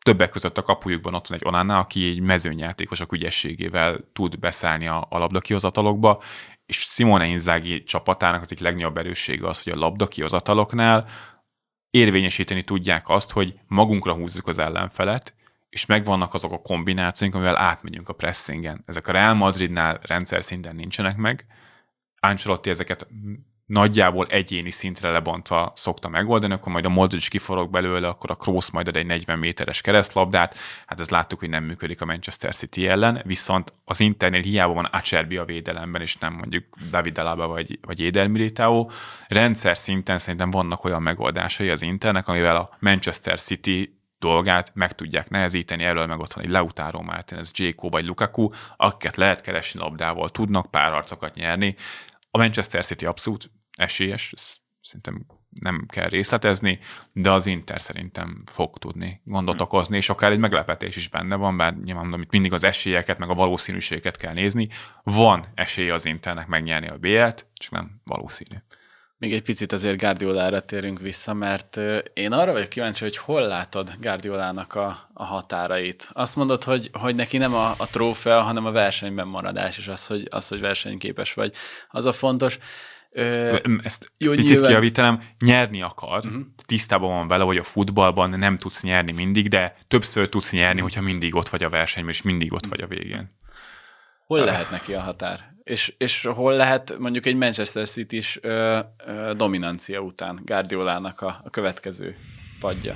F: többek között a kapujukban ott van egy Onana, aki egy mezőnyjátékosok ügyességével tud beszállni a, a labdakihozatalokba, és Simone Inzaghi csapatának az egyik legnagyobb erőssége az, hogy a labdakihozataloknál érvényesíteni tudják azt, hogy magunkra húzzuk az ellenfelet, és megvannak azok a kombinációink, amivel átmegyünk a pressingen. Ezek a Real Madridnál rendszer szinten nincsenek meg. Ancelotti ezeket nagyjából egyéni szintre lebontva szokta megoldani, akkor majd a Modric kiforog belőle, akkor a Kroos majd ad egy negyven méteres keresztlabdát, hát ezt láttuk, hogy nem működik a Manchester City ellen, viszont az Internél hiába van Acerbi a védelemben, és nem mondjuk David Alaba vagy, vagy Eder Militao, rendszer szinten szerintem vannak olyan megoldásai az Internek, amivel a Manchester City dolgát meg tudják nehezíteni, erről meg ott van egy Lautaro Martinez, Dzeko vagy Lukaku, akiket lehet keresni labdával, tudnak párharcokat nyerni. A Manchester City abszolút esélyes, ezt szerintem nem kell részletezni, de az Inter szerintem fog tudni gondot hmm. okozni, és akár egy meglepetés is benne van, bár nyilván mondom, itt mindig az esélyeket, meg a valószínűséget kell nézni. Van esélye az Internek megnyerni a bé el-t, csak nem valószínű.
E: Még egy picit azért Guardiolára térünk vissza, mert én arra vagyok kíváncsi, hogy hol látod Guardiolának a, a határait. Azt mondod, hogy, hogy neki nem a, a trófea, hanem a versenyben maradás, és az, hogy, az, hogy versenyképes vagy. Az a fontos. Ö,
F: Ezt jó, picit nyilván... kijavítanám, nyerni akar. Uh-huh. Tisztában van vele, hogy a futballban nem tudsz nyerni mindig, de többször tudsz nyerni, uh-huh. hogyha mindig ott vagy a versenyben, és mindig ott vagy a végén.
E: Hol uh. lehet neki a határ? És, és hol lehet mondjuk egy Manchester City-s ö, ö, dominancia után Guardiolának a, a következő padja?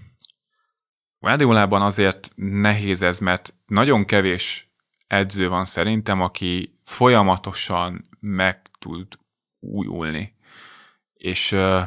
F: Guardiolában azért nehéz ez, mert nagyon kevés edző van szerintem, aki folyamatosan meg tud újulni. És ö,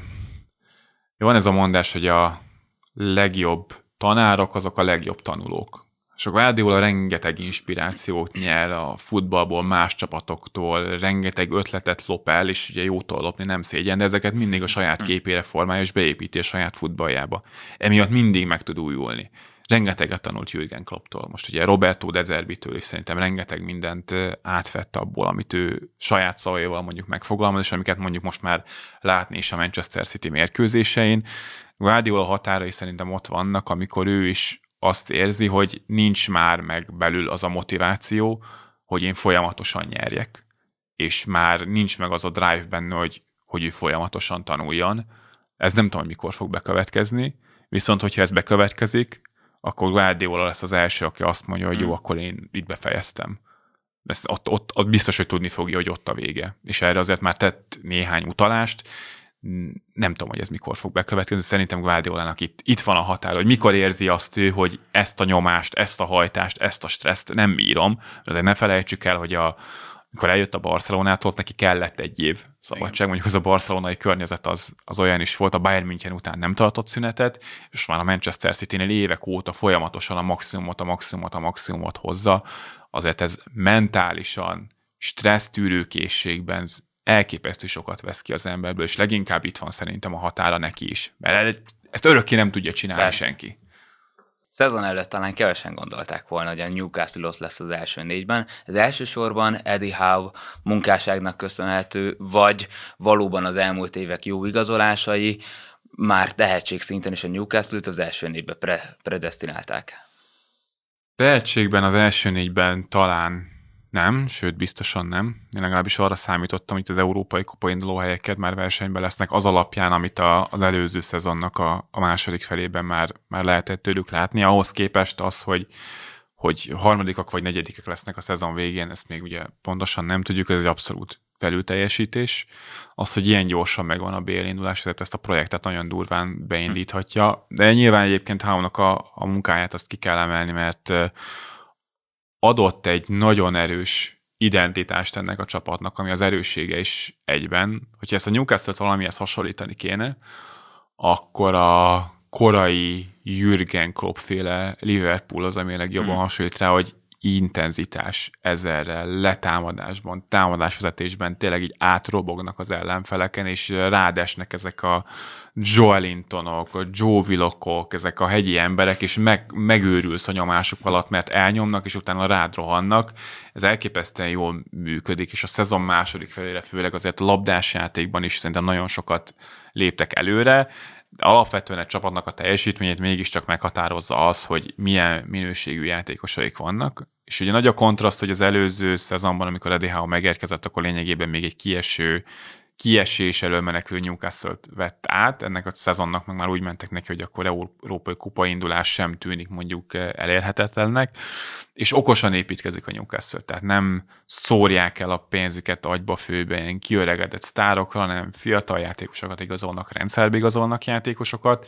F: van ez a mondás, hogy a legjobb tanárok azok a legjobb tanulók. És a Guardiola rengeteg inspirációt nyer a futballból, más csapatoktól, rengeteg ötletet lop el, és ugye jótól lopni nem szégyen, de ezeket mindig a saját képére formálja, és beépíti a saját futballjába. Emiatt mindig meg tud újulni. Rengeteget tanult Jürgen Klopptól. Most ugye Roberto De Zerbitől is szerintem rengeteg mindent átvett abból, amit ő saját szavaival mondjuk megfogalmaz, és amiket mondjuk most már látni is a Manchester City mérkőzésein. Guardiola határai szerintem ott vannak, amikor ő is azt érzi, hogy nincs már meg belül az a motiváció, hogy én folyamatosan nyerjek, és már nincs meg az a drive benne, hogy, hogy ő folyamatosan tanuljon. Ez nem tudom, mikor fog bekövetkezni, viszont hogyha ez bekövetkezik, akkor Guardiola lesz az első, aki azt mondja, hogy jó, akkor én itt befejeztem. Ezt ott, ott, ott biztos, hogy tudni fogja, hogy ott a vége. És erre azért már tett néhány utalást, nem tudom, hogy ez mikor fog bekövetkezni, szerintem Guardiolának itt, itt van a határ, hogy mikor érzi azt ő, hogy ezt a nyomást, ezt a hajtást, ezt a stresszt nem bírom. Azért ne felejtsük el, hogy a, amikor eljött a Barcelonától, neki kellett egy év szabadság, igen. Mondjuk az a barcelonai környezet az, az olyan is volt, a Bayern München után nem tartott szünetet, és már a Manchester City-nél évek óta folyamatosan a maximumot, a maximumot, a maximumot hozza. Azért ez mentálisan, stressztűrőkészségben elképesztő sokat vesz ki az emberből, és leginkább itt van szerintem a határa neki is. Mert ezt örökké nem tudja csinálni Persze. senki.
D: Szezon előtt talán kevesen gondolták volna, hogy a Newcastle ott lesz az első négyben. Ez elsősorban Eddie Howe munkásságnak köszönhető, vagy valóban az elmúlt évek jó igazolásai már tehetségszinten is a Newcastle-t az első négybe pre- predestinálták.
F: Tehetségben az első négyben talán nem, sőt biztosan nem. Én legalábbis arra számítottam, hogy az európai kupa induló helyeket már versenyben lesznek az alapján, amit a, az előző szezonnak a, a második felében már, már lehetett tőlük látni. Ahhoz képest az, hogy, hogy harmadikak vagy negyedikek lesznek a szezon végén, ezt még ugye pontosan nem tudjuk, ez egy abszolút felülteljesítés. Az, hogy ilyen gyorsan megvan a bé el indulás, tehát ezt a projektet nagyon durván beindíthatja. De nyilván egyébként Howe-nak a, a munkáját azt ki kell emelni, mert adott egy nagyon erős identitást ennek a csapatnak, ami az erőssége is egyben. Hogyha ezt a Newcastle-t valamihez hasonlítani kéne, akkor a korai Jürgen Klopp-féle Liverpool az, ami legjobban hmm. hasonlít rá, hogy intenzitás ezerrel, letámadásban, támadásvezetésben tényleg így átrobognak az ellenfeleken, és rádesnek ezek a Joelintonok, a Joe Willockok, ezek a hegyi emberek, és meg, megőrülsz a nyomásuk alatt, mert elnyomnak, és utána rád rohannak. Ez elképesztően jól működik, és a szezon második felére főleg azért a labdás játékban is szerintem nagyon sokat léptek előre, De alapvetően egy csapatnak a teljesítményét mégiscsak meghatározza az, hogy milyen minőségű játékosaik vannak, és ugye nagy a kontraszt, hogy az előző szezonban, amikor Eddie Howe megérkezett, akkor lényegében még egy kieső, kiesés elől menekülő Newcastle-t vett át, ennek a szezonnak meg már úgy mentek neki, hogy akkor európai kupa indulás sem tűnik mondjuk elérhetetlennek, és okosan építkezik a Newcastle, tehát nem szórják el a pénzüket agyba főbe ilyen kiöregedett sztárokra, hanem fiatal játékosokat igazolnak, rendszerbe igazolnak játékosokat,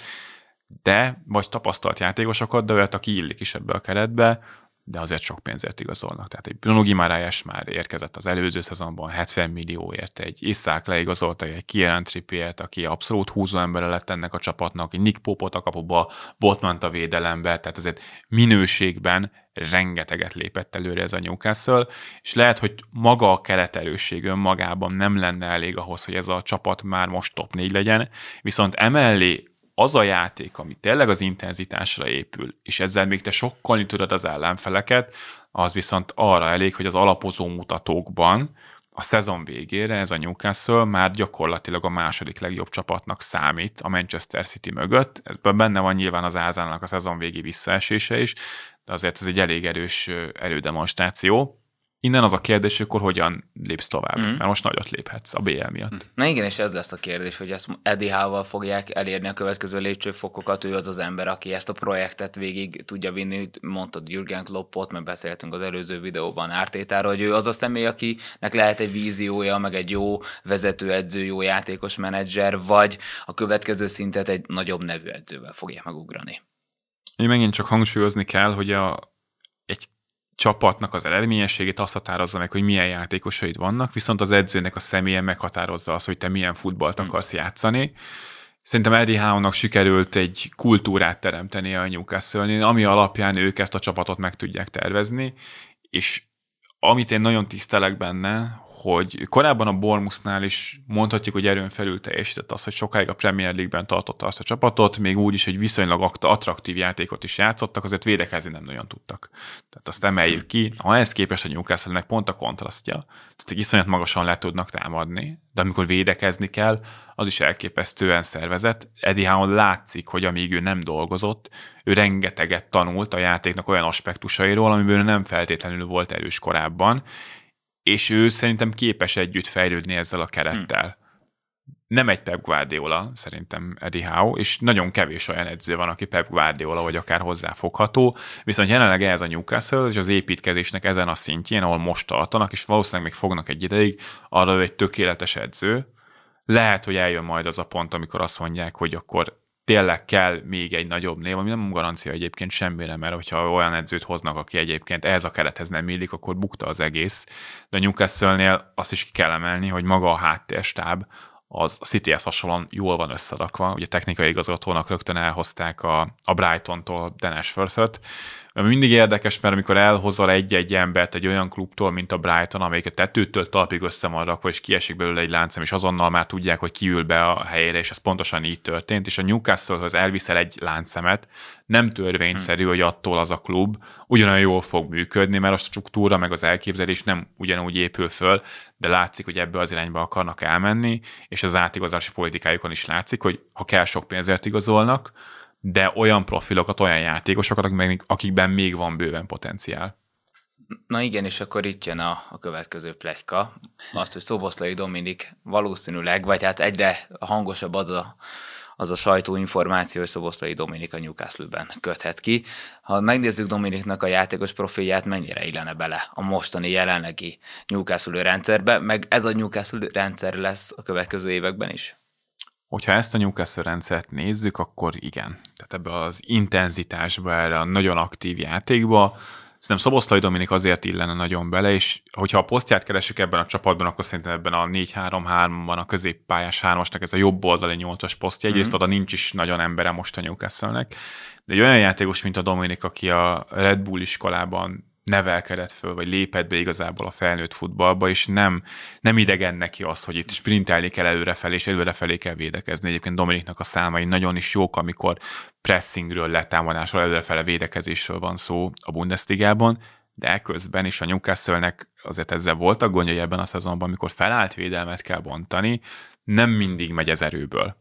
F: de vagy tapasztalt játékosokat, de olyat, aki illik is ebbe a keretbe, de azért sok pénzért igazolnak. Tehát egy Bruno Guimaraes már érkezett az előző szezonban hetven millióért, egy Iszák leigazolta, egy Kieran Trippiert, aki abszolút húzóembere lett ennek a csapatnak, egy Nick Pope-ot a kapuba, Botmant a védelembe, tehát azért minőségben rengeteget lépett előre ez a Newcastle, és lehet, hogy maga a kereterősség önmagában nem lenne elég ahhoz, hogy ez a csapat már most top négy legyen, viszont emellé az a játék, ami tényleg az intenzitásra épül, és ezzel még te sokkolni tudod az ellenfeleket, az viszont arra elég, hogy az alapozó mutatókban a szezon végére ez a Newcastle már gyakorlatilag a második legjobb csapatnak számít a Manchester City mögött. Ebben benne van nyilván az Arsenalnak a szezon végi visszaesése is, de azért ez egy elég erős erődemonstráció. Innen az a kérdés, hogy akkor hogyan lépsz tovább, mm. mert most nagyot léphetsz a bé el miatt.
D: Na igen, és ez lesz a kérdés, hogy ezt Eddie Howe-val fogják elérni a következő lépcsőfokokat, ő az az ember, aki ezt a projektet végig tudja vinni, mondtad Jürgen Kloppot, mert beszéltünk az előző videóban Artétáról, hogy ő az a személy, akinek lehet egy víziója, meg egy jó vezetőedző, jó játékos menedzser, vagy a következő szintet egy nagyobb nevű edzővel fogja megugrani.
F: Én megint csak hangsúlyozni kell, hogy a, egy csapatnak az eredményességét azt határozza meg, hogy milyen játékosaid vannak, viszont az edzőnek a személye meghatározza azt, hogy te milyen futballt akarsz hmm. játszani. Szerintem Eddie Howe-nak sikerült egy kultúrát teremteni a Newcastle-nél, ami alapján ők ezt a csapatot meg tudják tervezni, és amit én nagyon tisztelek benne, hogy korábban a Bournemouthnál is mondhatjuk, hogy erőn felül teljesített az, hogy sokáig a Premier League-ben tartotta azt a csapatot, még úgy is, hogy viszonylag attraktív játékot is játszottak, azért védekezni nem nagyon tudtak. Tehát azt emeljük ki. Ha ehhez képest a Newcastle-nek pont a kontrasztja, tehát iszonyat magasan le tudnak támadni, de amikor védekezni kell, az is elképesztően szervezett. Eddie Howe látszik, hogy amíg ő nem dolgozott, ő rengeteget tanult a játéknak olyan aspektusairól, amiből nem feltétlenül volt erős korábban, és ő szerintem képes együtt fejlődni ezzel a kerettel. Hmm. Nem egy Pep Guardiola, szerintem Eddie Howe, és nagyon kevés olyan edző van, aki Pep Guardiola, vagy akár hozzáfogható, viszont jelenleg ez a Newcastle, és az építkezésnek ezen a szintjén, ahol most tartanak, és valószínűleg még fognak egy ideig, arra egy tökéletes edző. Lehet, hogy eljön majd az a pont, amikor azt mondják, hogy akkor tényleg kell még egy nagyobb név, ami nem garancia egyébként semmire, mert hogyha olyan edzőt hoznak, aki egyébként ehhez a kerethez nem illik, akkor bukta az egész. De a Newcastle-nél azt is ki kell emelni, hogy maga a háttérstáb az a Cityhez hasonlóan jól van összerakva. Ugye technikai igazgatónak rögtön elhozták a, a Brightontól Dan Ashworth-öt. Mindig érdekes, mert amikor elhozol egy-egy embert egy olyan klubtól, mint a Brighton, amelyik a tetőtől talpig össze van rakva, és kiesik belőle egy láncem, és azonnal már tudják, hogy kiül be a helyére, és ez pontosan így történt, és a Newcastle-höz elviszel egy láncemet, nem törvényszerű, hogy attól az a klub ugyanolyan jól fog működni, mert a struktúra meg az elképzelés nem ugyanúgy épül föl, de látszik, hogy ebbe az irányba akarnak elmenni, és az átigazolási politikájukon is látszik, hogy ha kell, sok pénzért igazolnak, de olyan profilokat, olyan játékosokat, akikben még van bőven potenciál.
D: Na igen, és akkor itt jön a, a következő pletyka. Azt, hogy Szoboszlai Dominik valószínűleg, vagy hát egyre hangosabb az a, az a sajtóinformáció, hogy Szoboszlai Dominik a Newcastle-ben köthet ki. Ha megnézzük Dominiknak a játékos profilját, mennyire illene bele a mostani jelenlegi Newcastle rendszerbe, meg ez a Newcastle rendszer lesz a következő években is?
F: Hogyha ezt a Newcastle rendszert nézzük, akkor igen. Tehát ebbe az intenzitásba, erre a nagyon aktív játékba, szerintem Szoboszlai Dominik azért illene nagyon bele, és hogyha a posztját keresünk ebben a csapatban, akkor szerintem ebben a négy három háromban a középpályás hármasnak ez a jobb oldali nyolcas posztja. Egyrészt mm-hmm. oda nincs is nagyon embere most a Newcastle-nek, de egy olyan játékos, mint a Dominik, aki a Red Bull iskolában nevelkedett föl, vagy lépett be igazából a felnőtt futballba, és nem, nem idegen neki az, hogy itt sprintelni kell előrefelé, és előrefelé kell védekezni. Egyébként Dominiknak a számai nagyon is jók, amikor pressingről, letámadásról, előrefele védekezésről van szó a Bundesligában, de eközben is a Newcastle-nek azért ezzel voltak gondjai ebben a szezonban, amikor felállt védelmet kell bontani, nem mindig megy ez erőből.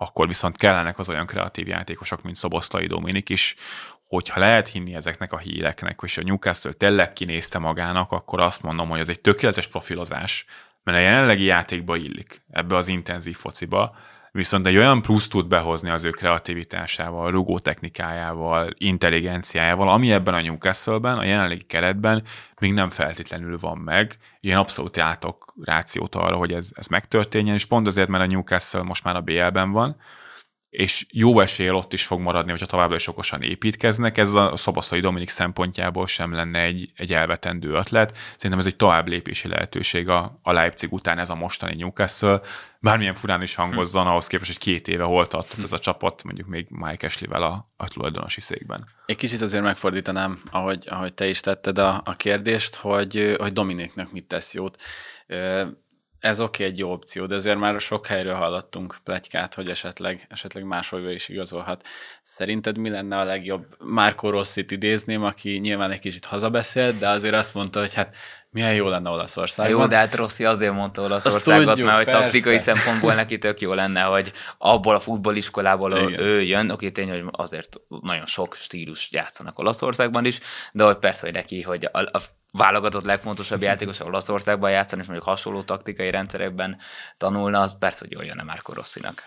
F: akkor viszont kellenek az olyan kreatív játékosok, mint Szoboszlai Dominik is, hogyha lehet hinni ezeknek a híreknek, és a Newcastle tényleg kinézte magának, akkor azt mondom, hogy ez egy tökéletes profilozás, mert a jelenlegi játékba illik, ebbe az intenzív fociba, viszont egy olyan plusz tud behozni az ő kreativitásával, rugó technikájával, intelligenciájával, ami ebben a Newcastle-ben, a jelenlegi keretben még nem feltétlenül van meg. Ilyen abszolút látok rációt arra, hogy ez, ez megtörténjen, és pont azért, mert a Newcastle most már a bé el-ben van, és jó eséllyel ott is fog maradni, hogyha továbbra is okosan építkeznek. Ez a Szoboszlai Dominik szempontjából sem lenne egy, egy elvetendő ötlet. Szerintem ez egy tovább lépési lehetőség a, a Leipzig után, ez a mostani Newcastle. Bármilyen furán is hangozzon, ahhoz képest, hogy két éve hol tartott ez a csapat, mondjuk még Mike Ashley-vel a, a tulajdonosi székben.
E: Egy kicsit azért megfordítanám, ahogy, ahogy te is tetted a, a kérdést, hogy, hogy Dominiknak mit tesz jót. Ez oké, okay, egy jó opció, de azért már sok helyről hallottunk pletykát, hogy esetleg, esetleg máshol is igazolhat. Szerinted mi lenne a legjobb? Marco Rossit idézném, aki nyilván egy kicsit hazabeszélt, de azért azt mondta, hogy hát milyen jó lenne Olaszországban.
D: Jó, de hát Rossi azért mondta Olaszországot, tudjuk, mert hogy taktikai szempontból neki tök jó lenne, hogy abból a futballiskolából ő jön. Oké, tény, hogy azért nagyon sok stílus játszanak Olaszországban is, de hogy persze, hogy neki, hogy a, a válogatott legfontosabb játékos Olaszországban játszani, és mondjuk hasonló taktikai rendszerekben tanulna, az persze, hogy jól jönne Marco Rossinak.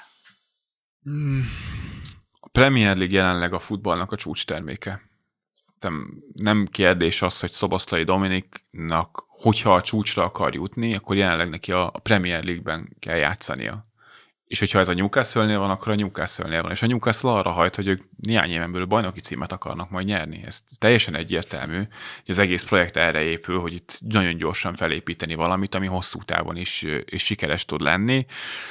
F: A Premier League jelenleg a futballnak a csúcs terméke. Nem kérdés az, hogy Szoboszlai Dominiknak, hogyha a csúcsra akar jutni, akkor jelenleg neki a Premier League-ben kell játszania. És hogyha ez a Newcastle-nél van, akkor a Newcastle-nél van. És a Newcastle arra hajt, hogy ők néhány éven belül bajnoki címet akarnak majd nyerni. Ez teljesen egyértelmű, hogy az egész projekt erre épül, hogy itt nagyon gyorsan felépíteni valamit, ami hosszú távon is, is sikeres tud lenni.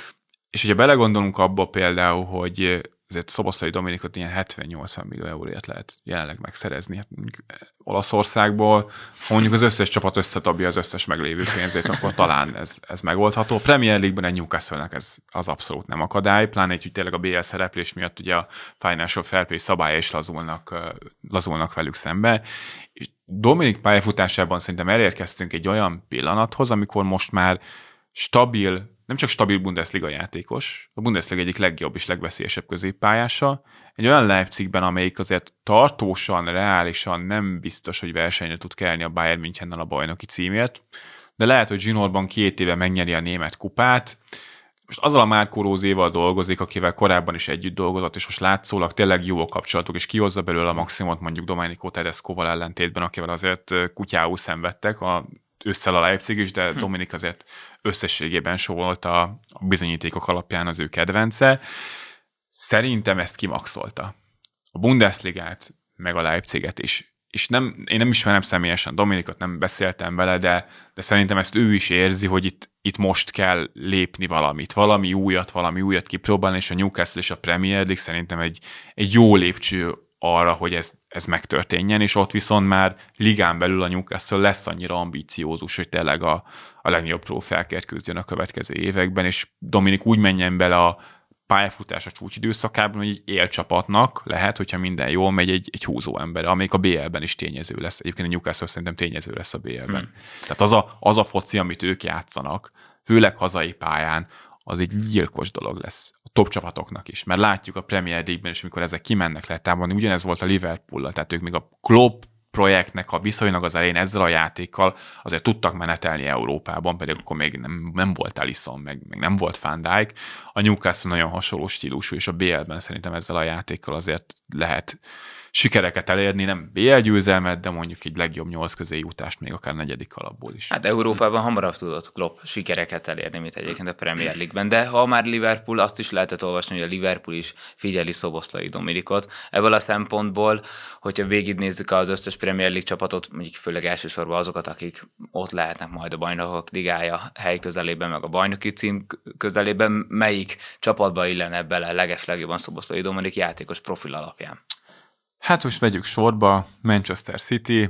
F: És hogyha belegondolunk abba például, hogy ezért Szoboszlai Dominikot ilyen hetven-nyolcvan millió euróért lehet jelenleg megszerezni. Hát Olaszországból, ha mondjuk az összes csapat összetabja az összes meglévő pénzét, akkor talán ez, ez megoldható. A Premier League-ben egy Newcastle-nek ez az abszolút nem akadály, pláne így, hogy tényleg a bé el szereplés miatt ugye a Financial Fair Play szabálya is lazulnak, lazulnak velük szembe. És Dominik pályafutásában szerintem elérkeztünk egy olyan pillanathoz, amikor most már stabil, nem csak stabil Bundesliga játékos, a Bundesliga egyik legjobb és legveszélyesebb középpályása, egy olyan Leipzigben, amelyik azért tartósan, reálisan nem biztos, hogy versenyre tud kelni a Bayern Münchennel a bajnoki címért, de lehet, hogy zsinórban két éve megnyeri a német kupát. Most azzal a Marco Roséval dolgozik, akivel korábban is együtt dolgozott, és most látszólag tényleg jó a kapcsolatok, és kihozza belőle a maximumot mondjuk Domenico Tedescoval ellentétben, akivel azért kutyául szenvedtek a ősszel a Leipzig is, de hm. Dominik azért összességében so volt a bizonyítékok alapján az ő kedvence. Szerintem ezt kimaxolta. A Bundesligát, meg a Leipziget is. És nem, én nem ismerem személyesen Dominikot, nem beszéltem vele, de, de szerintem ezt ő is érzi, hogy itt, itt most kell lépni valamit, valami újat, valami újat kipróbálni, és a Newcastle és a Premier League szerintem egy, egy jó lépcső arra, hogy ez, ez megtörténjen, és ott viszont már ligán belül a Newcastle lesz annyira ambiciózus, hogy tényleg a, a legnagyobb trófeákért küzdjön a következő években, és Dominik úgy menjen bele a pályafutás a csúcsidőszakában, hogy egy élcsapatnak lehet, hogyha minden jól megy, egy, egy húzó ember, amelyik a bé el-ben is tényező lesz. Egyébként a Newcastle szerintem tényező lesz a bé el-ben. Hmm. Tehát az a, az a foci, amit ők játszanak, főleg hazai pályán, az egy gyilkos dolog lesz a top csapatoknak is, mert látjuk a Premier League-ben is, amikor ezek kimennek lehet támadni, ugyanez volt a Liverpool-lal, tehát ők még a Klopp projektnek a viszonylag az elején ezzel a játékkal azért tudtak menetelni Európában, pedig akkor még nem, nem volt Alisson, meg, meg nem volt Van Dijk. A Newcastle nagyon hasonló stílusú, és a bé el-ben szerintem ezzel a játékkal azért lehet sikereket elérni, nem bé el győzelmet, de mondjuk egy legjobb nyolc közé jutást még akár negyedik alapból is.
D: Hát Európában hamarabb tudott Klopp sikereket elérni, mint egyébként a Premier League-ben, de ha már Liverpool, azt is lehetett olvasni, hogy a Liverpool is figyeli Szoboszlai Dominikot. Ebből a szempontból, hogyha végignézzük az összes Premier League csapatot, mondjuk főleg elsősorban azokat, akik ott lehetnek majd a Bajnokok Ligája hely közelében, meg a bajnoki cím közelében, melyik csapatba illene bele legeslegjobban Szoboszlai Dominik játékos profil alapján?
F: Hát most vegyük sorba, Manchester City,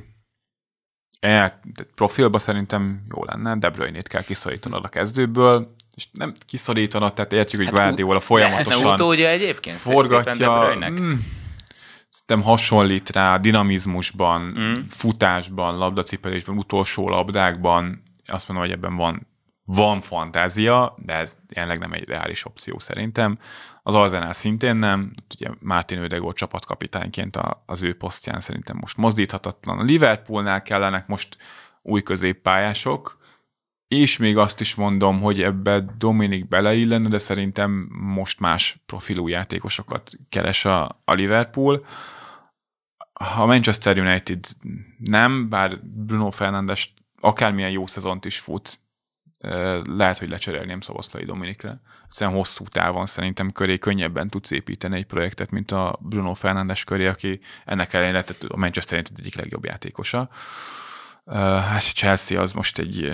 F: e, profilba szerintem jó lenne, De Bruyne-t kell kiszorítanod a kezdőből, és nem kiszorítanod, tehát értjük, hogy hát Guardiola folyamatosan
D: lehetne utódja egyébként
F: forgatja, mm, szerintem hasonlít rá dinamizmusban, mm. futásban, labdacipelésben, utolsó labdákban, azt mondom, hogy ebben van, van fantázia, de ez jelenleg nem egy reális opció szerintem. Az Arsenal szintén nem, ugye Martin Ödegaard csapatkapitányként az ő posztján szerintem most mozdíthatatlan. A Liverpoolnál kellenek most új középpályások, és még azt is mondom, hogy ebbe Dominik beleillene, de szerintem most más profilú játékosokat keres a, a Liverpool. A Manchester United nem, bár Bruno Fernandes akármilyen jó szezont is fut, lehet, hogy lecserélném Szoboszlai Dominikre. Egyszerűen hosszú távon szerintem köré könnyebben tudsz építeni egy projektet, mint a Bruno Fernandes köré, aki ennek ellenére lett a Manchester United egyik legjobb játékosa. Uh, hát Chelsea az most egy...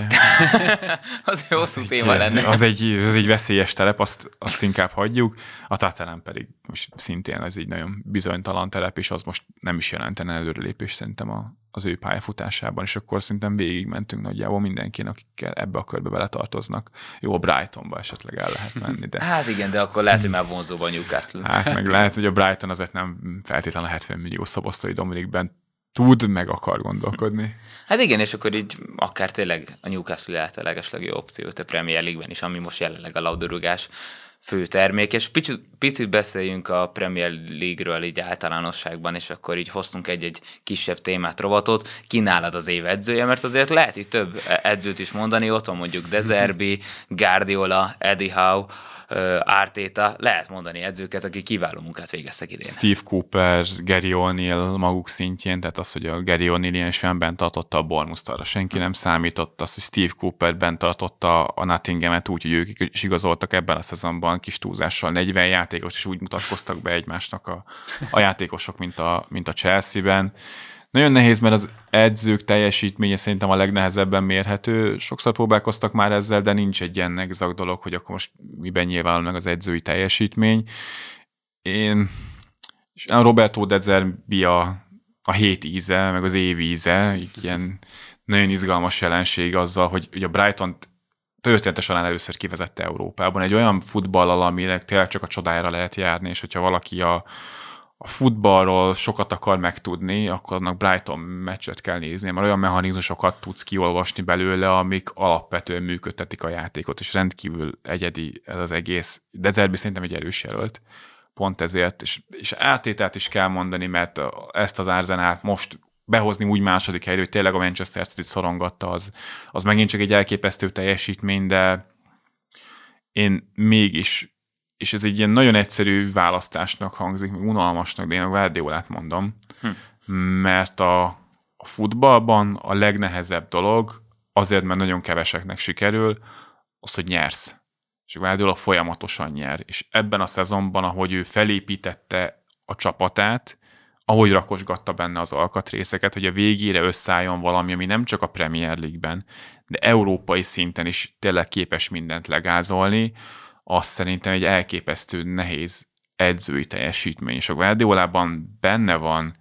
D: az egy hosszú téma lenne.
F: Az egy, az egy veszélyes terep, azt, azt inkább hagyjuk. A Tottenham pedig most szintén az egy nagyon bizonytalan terep, és az most nem is jelentene előrelépés szerintem a, az ő pályafutásában, és akkor szerintem végigmentünk nagyjából mindenkinek, akikkel ebbe a körbe beletartoznak. Jó, a Brightonba esetleg el lehet menni. De...
D: Hát igen, de akkor lehet, hogy már vonzóban a Newcastle.
F: Hát meg lehet, hogy a Brighton azért nem feltétlenül a hetven millió Szoboszlai Dominikben tud, meg akar gondolkodni.
D: Hát igen, és akkor így akár tényleg a Newcastle lehet a legeslegjobb opció a Premier League-ben is, ami most jelenleg a labdarúgás fő termék, és picit, picit beszéljünk a Premier League-ről így általánosságban, és akkor így hoztunk egy-egy kisebb témát, rovatot. Ki nálad az év edzője, mert azért lehet itt több edzőt is mondani, ott van mondjuk De Zerbi, Guardiola, Eddie Howe, Arteta, lehet mondani edzőket, akik kiváló munkát végeztek idén.
F: Steve Cooper, Gary O'Neill maguk szintjén, tehát az, hogy a Gary O'Neill ilyen sem bent tartotta a Bournemouth, arra senki nem számított, az, hogy Steve Cooper bent tartotta a Nottinghamet úgy, hogy ők is igazoltak ebben a szezonban kis túlzással negyven játékos, és úgy mutatkoztak be egymásnak a, a játékosok, mint a, mint a Chelsea-ben. Nagyon nehéz, mert az edzők teljesítménye szerintem a legnehezebben mérhető. Sokszor próbálkoztak már ezzel, de nincs egy ilyen exakt dolog, hogy akkor most miben nyilvánul meg az edzői teljesítmény. Én Roberto De Zerbi a, a hét íze, meg az év íze, ilyen nagyon izgalmas jelenség azzal, hogy, hogy a Brighton-t története során először kivezette Európában. Egy olyan futballal, aminek tényleg csak a csodájára lehet járni, és hogyha valaki a a futballról sokat akar megtudni, akkor annak Brighton meccset kell nézni, mert olyan mechanizmusokat tudsz kiolvasni belőle, amik alapvetően működtetik a játékot, és rendkívül egyedi ez az egész. De Zerbi szerintem egy erős jelölt. Pont ezért, és, és Artetát is kell mondani, mert ezt az Arsenalt most behozni úgy második helyre, hogy tényleg a Manchester City szorongatta, az, az megint csak egy elképesztő teljesítmény, de én mégis, és ez egy ilyen nagyon egyszerű választásnak hangzik, meg unalmasnak, de én a Guardiolát mondom, hm. mert a, a futballban a legnehezebb dolog, azért, mert nagyon keveseknek sikerül, az, hogy nyersz. És a Guardiola folyamatosan nyer. És ebben a szezonban, ahogy ő felépítette a csapatát, ahogy rakosgatta benne az alkatrészeket, hogy a végére összeálljon valami, ami nem csak a Premier League-ben, de európai szinten is tényleg képes mindent legázolni, az szerintem egy elképesztő nehéz edzői teljesítmény. És a Guardiolában benne van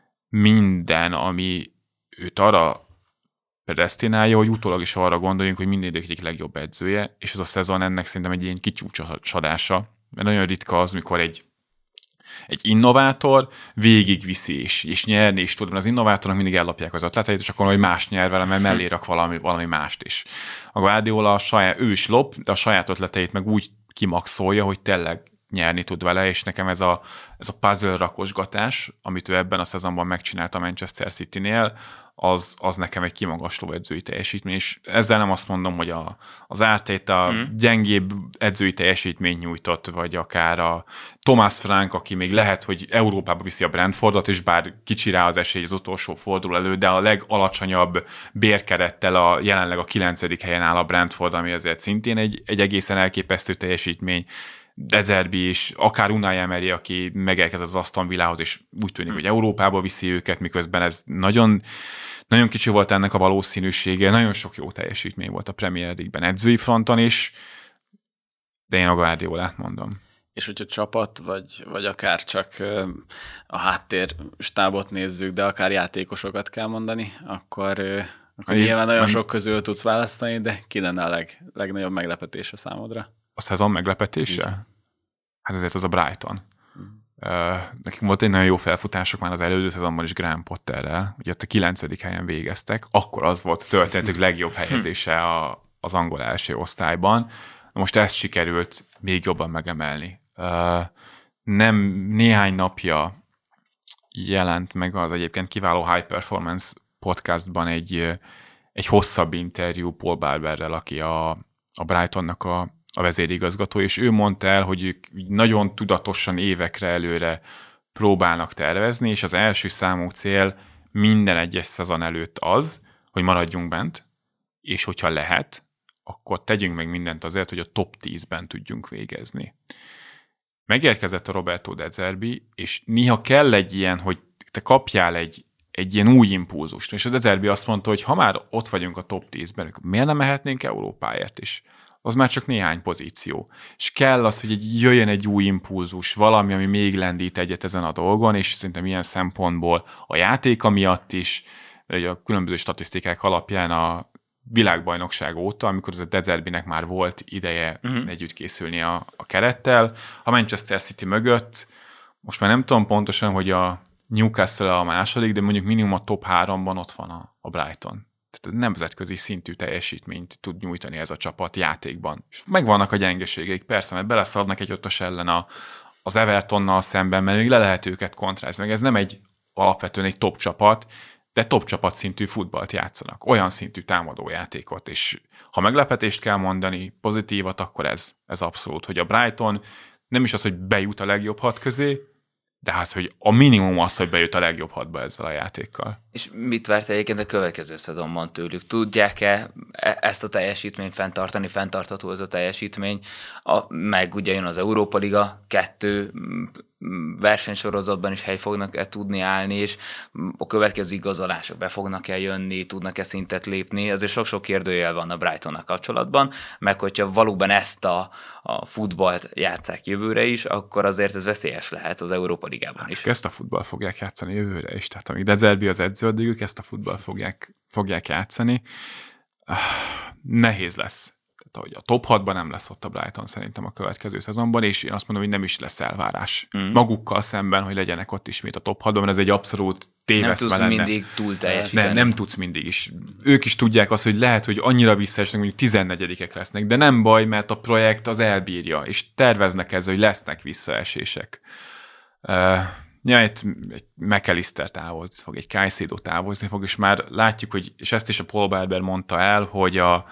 F: minden, ami őt arra predesztinálja, hogy utólag is arra gondoljunk, hogy minden idők egyik legjobb edzője, és ez a szezon ennek szerintem egy ilyen kicsúcsosodása, mert nagyon ritka az, mikor egy egy innovátor végigviszi és, és nyerni is tud, mert az innovátornak mindig ellopják az ötleteit, és akkor hogy más nyer vele, mert mellé rak valami, valami mást is. A Guardiola a saját, ő is lop, de a saját ötleteit meg úgy kimaxolja, hogy tényleg nyerni tud vele, és nekem ez a, ez a puzzle rakosgatás, amit ő ebben a szezonban megcsinált a Manchester Citynél, az, az nekem egy kimagasló edzői teljesítmény, és ezzel nem azt mondom, hogy a, az Arteta mm. gyengébb edzői teljesítményt nyújtott, vagy akár a Thomas Frank, aki még lehet, hogy Európába viszi a Brentfordot, és bár kicsi rá az esély az utolsó forduló elő, de a legalacsonyabb bérkerettel a, jelenleg a kilencedik helyen áll a Brentford, ami azért szintén egy, egy egészen elképesztő teljesítmény. De Zerbi is, akár Unai Emery, aki megérkezett az Aston Villahoz, és úgy tűnik, hmm. hogy Európába viszi őket, miközben ez nagyon, nagyon kicsi volt ennek a valószínűsége, nagyon sok jó teljesítmény volt a Premier League-ben edzői fronton is, de én a Guardiolát mondom.
E: És hogyha csapat, vagy, vagy akár csak a háttér stábot nézzük, de akár játékosokat kell mondani, akkor, akkor nyilván nagyon sok közül tudsz választani, de ki lenne a leg, legnagyobb meglepetés a számodra?
F: A szezon meglepetése? Igen. Hát ezért az a Brighton. Mm. Uh, nekik volt egy nagyon jó felfutások már az előző szezonban is Graham Potterrel, ugye ott a kilencedik helyen végeztek, akkor az volt a történetük legjobb helyezése a, az angol első osztályban. Most ezt sikerült még jobban megemelni. Nem néhány napja jelent meg az egyébként kiváló High Performance podcastban egy, egy hosszabb interjú Paul Barberrel, aki a, a Brightonnak a, a vezérigazgató, és ő mondta el, hogy ők nagyon tudatosan évekre előre próbálnak tervezni, és az első számú cél minden egyes szezon előtt az, hogy maradjunk bent, és hogyha lehet, akkor tegyünk meg mindent azért, hogy a top tízben tudjunk végezni. Megérkezett a Roberto De Zerbi, és néha kell egy ilyen, hogy te kapjál egy, egy ilyen új impulzust. És a De Zerbi azt mondta, hogy ha már ott vagyunk a top tízben, akkor miért nem mehetnénk Európáért is? Az már csak néhány pozíció. És kell az, hogy egy, jöjjön egy új impulzus, valami, ami még lendít egyet ezen a dolgon, és szerintem ilyen szempontból a játéka miatt is, a különböző statisztikák alapján a világbajnokság óta, amikor az a De Zerbinek már volt ideje uh-huh. együtt készülni a, a kerettel. A Manchester City mögött, most már nem tudom pontosan, hogy a Newcastle a második, de mondjuk minimum a top háromban ott van a, a Brighton. Tehát nemzetközi szintű teljesítményt tud nyújtani ez a csapat játékban. És megvannak a gyengeségeik, persze, mert beleszadnak egy ötös ellen a, az Evertonnal szemben, mert még le lehet őket kontrázni. Ez nem egy alapvetően egy top csapat, de top csapat szintű futballt játszanak. Olyan szintű támadójátékot, és ha meglepetést kell mondani, pozitívat, akkor ez, ez abszolút, hogy a Brighton nem is az, hogy bejut a legjobb hat közé, de hát, hogy a minimum az, hogy bejut a legjobb hatba ezzel a játékkal.
D: És mit várt egyébként a következő szezonban tőlük? Tudják-e ezt a teljesítményt fenntartani, fenntartható ez a teljesítmény? A, meg ugye jön az Európa Liga, kettő versenysorozatban is hely fognak-e tudni állni, és a következő igazolások be fognak-e jönni, tudnak-e szintet lépni? Azért sok-sok kérdőjel van a Brightonnak kapcsolatban, meg hogyha valóban ezt a, a futballt játsszák jövőre is, akkor azért ez veszélyes lehet az Európa Ligában is.
F: Hát, ezt a futball fogják játszani jövőre is, tehát amíg De Zerbi az edző, addig ezt a futball fogják, fogják játszani. Nehéz lesz. Tehát, hogy a top hatban nem lesz ott a Brighton szerintem a következő szezonban, és én azt mondom, hogy nem is lesz elvárás. Mm. Magukkal szemben, hogy legyenek ott ismét a top hatban, mert ez egy abszolút tévesztve lenne.
D: Nem tudsz mindig túl teljesíteni.
F: Nem, nem tudsz mindig is. Ők is tudják azt, hogy lehet, hogy annyira visszaesnek, mondjuk tizennegyedikek lesznek, de nem baj, mert a projekt az elbírja, és terveznek ezzel, hogy lesznek visszaesések. Uh, Ja, egy McAllister távozni fog, egy Caicedo távozni fog, és már látjuk, hogy, és ezt is a Paul Barber mondta el, hogy a,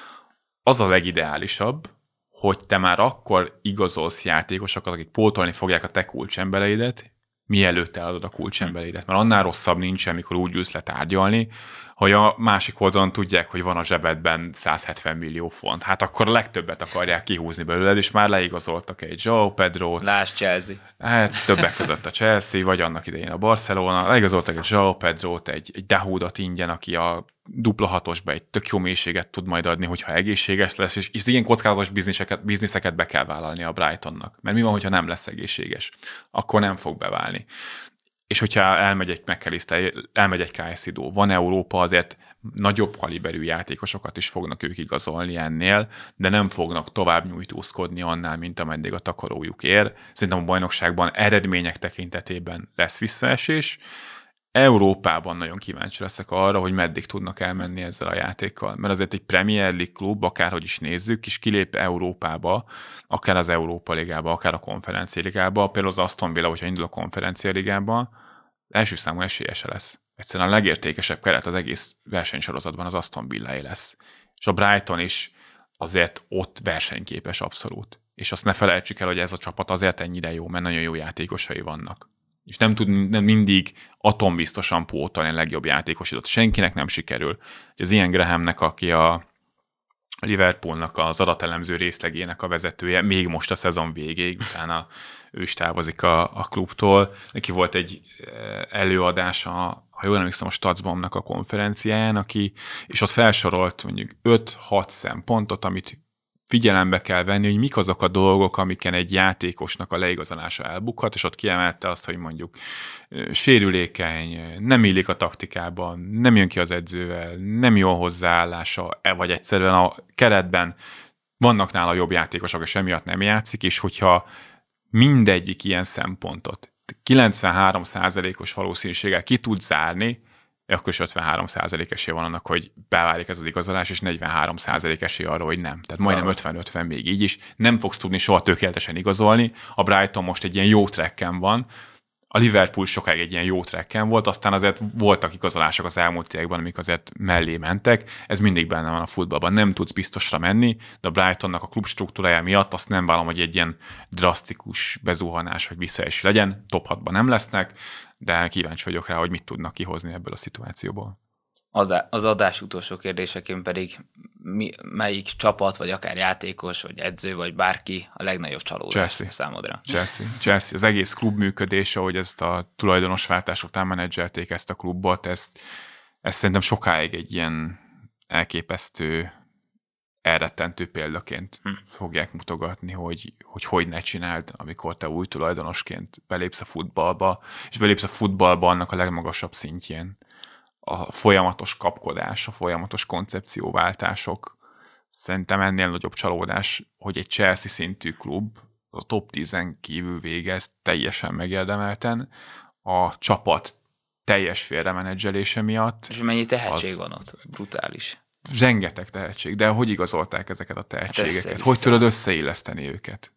F: az a legideálisabb, hogy te már akkor igazolsz játékosokat, akik pótolni fogják a te kulcsembereidet, mielőtt eladod a kulcsembereidet. Mert annál rosszabb nincsen, amikor úgy ülsz le tárgyalni, hogy a másik oldalon tudják, hogy van a zsebedben száz hetven millió font. Hát akkor a legtöbbet akarják kihúzni belőled, és már leigazoltak egy João Pedrót.
D: Lásd Chelsea.
F: Hát többek között a Chelsea, vagy annak idején a Barcelona. Leigazoltak egy João Pedrót, egy, egy Dahudot ingyen, aki a dupla hatosba egy tök jó mélységet tud majd adni, hogyha egészséges lesz, és, és ilyen kockázatos bizniszeket, bizniszeket be kell vállalni a Brightonnak. Mert mi van, hogyha nem lesz egészséges? Akkor nem fog beválni. És hogyha elmegy egy McAllister, elmegy egy Caicedo, van Európa, azért nagyobb kaliberű játékosokat is fognak ők igazolni ennél, de nem fognak tovább nyújtózkodni annál, mint ameddig a takarójuk ér. Szerintem a bajnokságban eredmények tekintetében lesz visszaesés. Európában nagyon kíváncsi leszek arra, hogy meddig tudnak elmenni ezzel a játékkal. Mert azért egy Premier League klub, akárhogy is nézzük, és kilép Európába, akár az Európa Ligába, akár a Konferencia Ligába, például az Aston Villa, hogyha indul a Konferencia Ligába, első számú esélyese lesz. Egyszerűen a legértékesebb keret az egész versenysorozatban az Aston Villaé lesz. És a Brighton is azért ott versenyképes abszolút. És azt ne felejtsük el, hogy ez a csapat azért ennyire jó, mert nagyon jó játékosai vannak. És nem tud nem mindig atombiztosan pótolni a legjobb játékosított. Senkinek nem sikerül. Az Ian Grahamnek, aki a Liverpoolnak az adatelemző részlegének a vezetője, még most a szezon végéig, utána ő is távozik a, a klubtól. Neki volt egy előadása, ha jól emlékszem, a Statsbombnak a konferenciáján, aki, és ott felsorolt mondjuk öt-hat szempontot, amit figyelembe kell venni, hogy mik azok a dolgok, amiken egy játékosnak a leigazolása elbukhat, és ott kiemelte azt, hogy mondjuk sérülékeny, nem illik a taktikában, nem jön ki az edzővel, nem jó hozzáállása, vagy egyszerűen a keretben vannak nála jobb játékosok, és emiatt nem játszik, és hogyha mindegyik ilyen szempontot kilencvenhárom százalékos valószínűséggel ki tud zárni, akkor is ötvenhárom százalék esély van annak, hogy beválik ez az igazolás, és negyvenhárom százalék esély arra, hogy nem. Tehát majdnem ötven-ötven még így is. Nem fogsz tudni soha tökéletesen igazolni. A Brighton most egy ilyen jó trekken van, a Liverpool sokáig egy ilyen jó trekken volt, aztán azért voltak igazolások az elmúlt években, amik azért mellé mentek. Ez mindig benne van a futballban. Nem tudsz biztosra menni, de a Brightonnak a klub struktúrája miatt azt nem vállom, hogy egy ilyen drasztikus bezuhanás, hogy visszaesés legyen. Top hatban nem lesznek, de kíváncsi vagyok rá, hogy mit tudnak kihozni ebből a szituációból.
D: Az adás utolsó kérdéseként pedig mi, melyik csapat, vagy akár játékos, vagy edző, vagy bárki a legnagyobb csalódás
F: Chelsea.
D: számodra?
F: Chelsea. Chelsea. Az egész klub működése, hogy ezt a tulajdonosváltás után menedzselték ezt a klubot, ezt, ezt szerintem sokáig egy ilyen elképesztő, elrettentő példaként hm. fogják mutogatni, hogy, hogy hogy ne csináld, amikor te új tulajdonosként belépsz a futballba, és belépsz a futballba annak a legmagasabb szintjén. A folyamatos kapkodás, a folyamatos koncepcióváltások. Szerintem ennél nagyobb csalódás, hogy egy Chelsea szintű klub a top tízen kívül végez teljesen megérdemelten, a csapat teljes félremenedzselése miatt.
D: És mennyi tehetség van ott? Brutális.
F: Rengeteg tehetség, de hogy igazolták ezeket a tehetségeket? Hát hogy tudod összeilleszteni őket?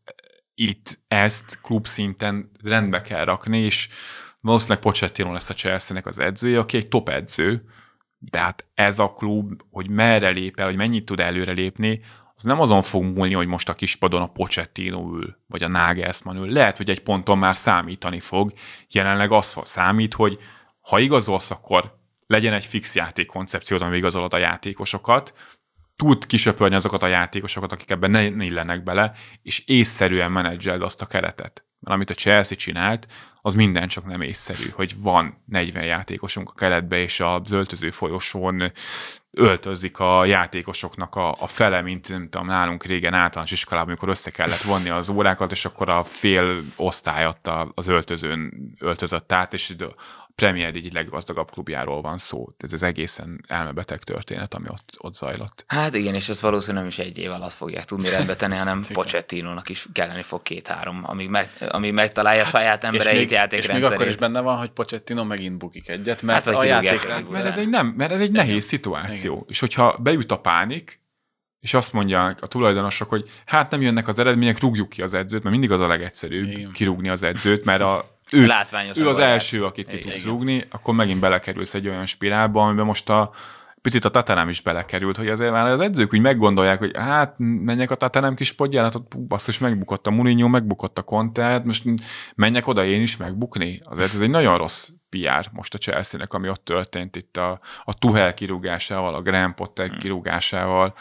F: Itt ezt klub szinten rendbe kell rakni, és valószínűleg Pochettino lesz a Chelsea-nek az edzője, aki egy top edző, de hát ez a klub, hogy merre lép el, hogy mennyit tud előre lépni, az nem azon fog múlni, hogy most a kispadon a Pochettino ül, vagy a Nagelsmann ül. Lehet, hogy egy ponton már számítani fog. Jelenleg az számít, hogy ha igazolsz, akkor legyen egy fix játékkoncepciót, amivel igazolod a játékosokat, tud kisöpörni azokat a játékosokat, akik ebben ne illenek bele, és észszerűen menedzseld azt a keretet. Mert amit a Chelsea csinált, az minden csak nem észszerű, hogy van negyven játékosunk a keretbe, és az öltöző folyosón öltözik a játékosoknak a, a fele, mint nem tudom, nálunk régen általános iskolában, amikor össze kellett vonni az órákat, és akkor a fél osztály adta az öltözőn öltözött át, és a Premier League leggazdagabb klubjáról van szó. Ez az egészen elmebeteg történet, ami ott, ott zajlott.
D: Hát igen, és ezt valószínűleg nem is egy év alatt fogják tudni rendbe tenni, hanem Pochettinónak is kelleni fog két-három, amíg, meg, amíg megtalálja a saját embereit játékrendszerét.
E: És még akkor is benne van, hogy Pochettino megint bukik egyet, mert hát, a
F: játékrendszer... Mert ez egy, nem, mert ez egy nehéz szituáció. Igen. És hogyha beüt a pánik, és azt mondják a tulajdonosok, hogy hát nem jönnek az eredmények, rúgjuk ki az edzőt, mert mindig az a legegyszerűbb igen. kirúgni az edzőt, mert a Ő, ő az első, akit ki tudsz rúgni, akkor megint belekerülsz egy olyan spirálba, amiben most a picit a Tottenham is belekerült, hogy azért már az edzők úgy meggondolják, hogy hát menjek a Tottenham kis podján, hát basszus, megbukott a Mourinho, megbukott a Conte, hát most menjek oda én is megbukni. Azért ez egy nagyon rossz pé er most a Chelsea-nek, ami ott történt itt a, a Tuchel kirúgásával, a Graham Potter hmm. kirúgásával.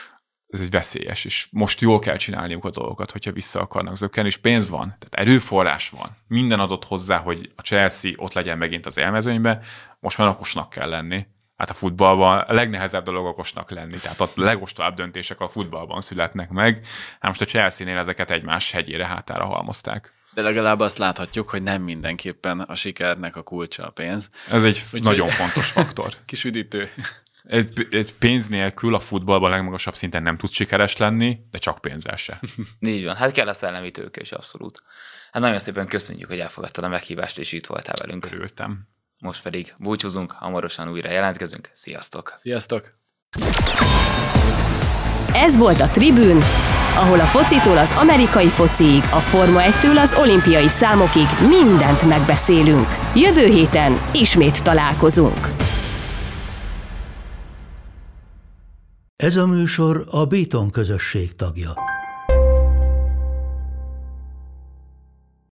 F: Ez egy veszélyes, és most jól kell csinálniuk a dolgokat, hogyha vissza akarnak zökkenni, és pénz van, tehát erőforrás van. Minden adott hozzá, hogy a Chelsea ott legyen megint az élmezőnyben, most már okosnak kell lenni. Hát a futballban a legnehezebb dolog okosnak lenni, tehát a legostosabb döntések a futballban születnek meg. Hát most a Chelsea-nél ezeket egymás hegyére hátára halmozták.
E: De legalább azt láthatjuk, hogy nem mindenképpen a sikernek a kulcsa a pénz.
F: Ez egy Úgy nagyon fontos faktor.
E: Kis üdítő.
F: Egy, egy pénz nélkül a futballban a legmagasabb szinten nem tudsz sikeres lenni, de csak pénzzel se.
D: Így van, hát kell a szellemi tőke is abszolút. Hát nagyon szépen köszönjük, hogy elfogadtad a meghívást, és itt voltál velünk.
F: Örültem.
D: Most pedig búcsúzunk, hamarosan újra jelentkezünk. Sziasztok!
E: Sziasztok!
C: Ez volt a Tribün, ahol a focitól az amerikai fociig, a Forma egytől az olimpiai számokig mindent megbeszélünk. Jövő héten ismét találkozunk.
A: Ez a műsor a Béton közösség tagja.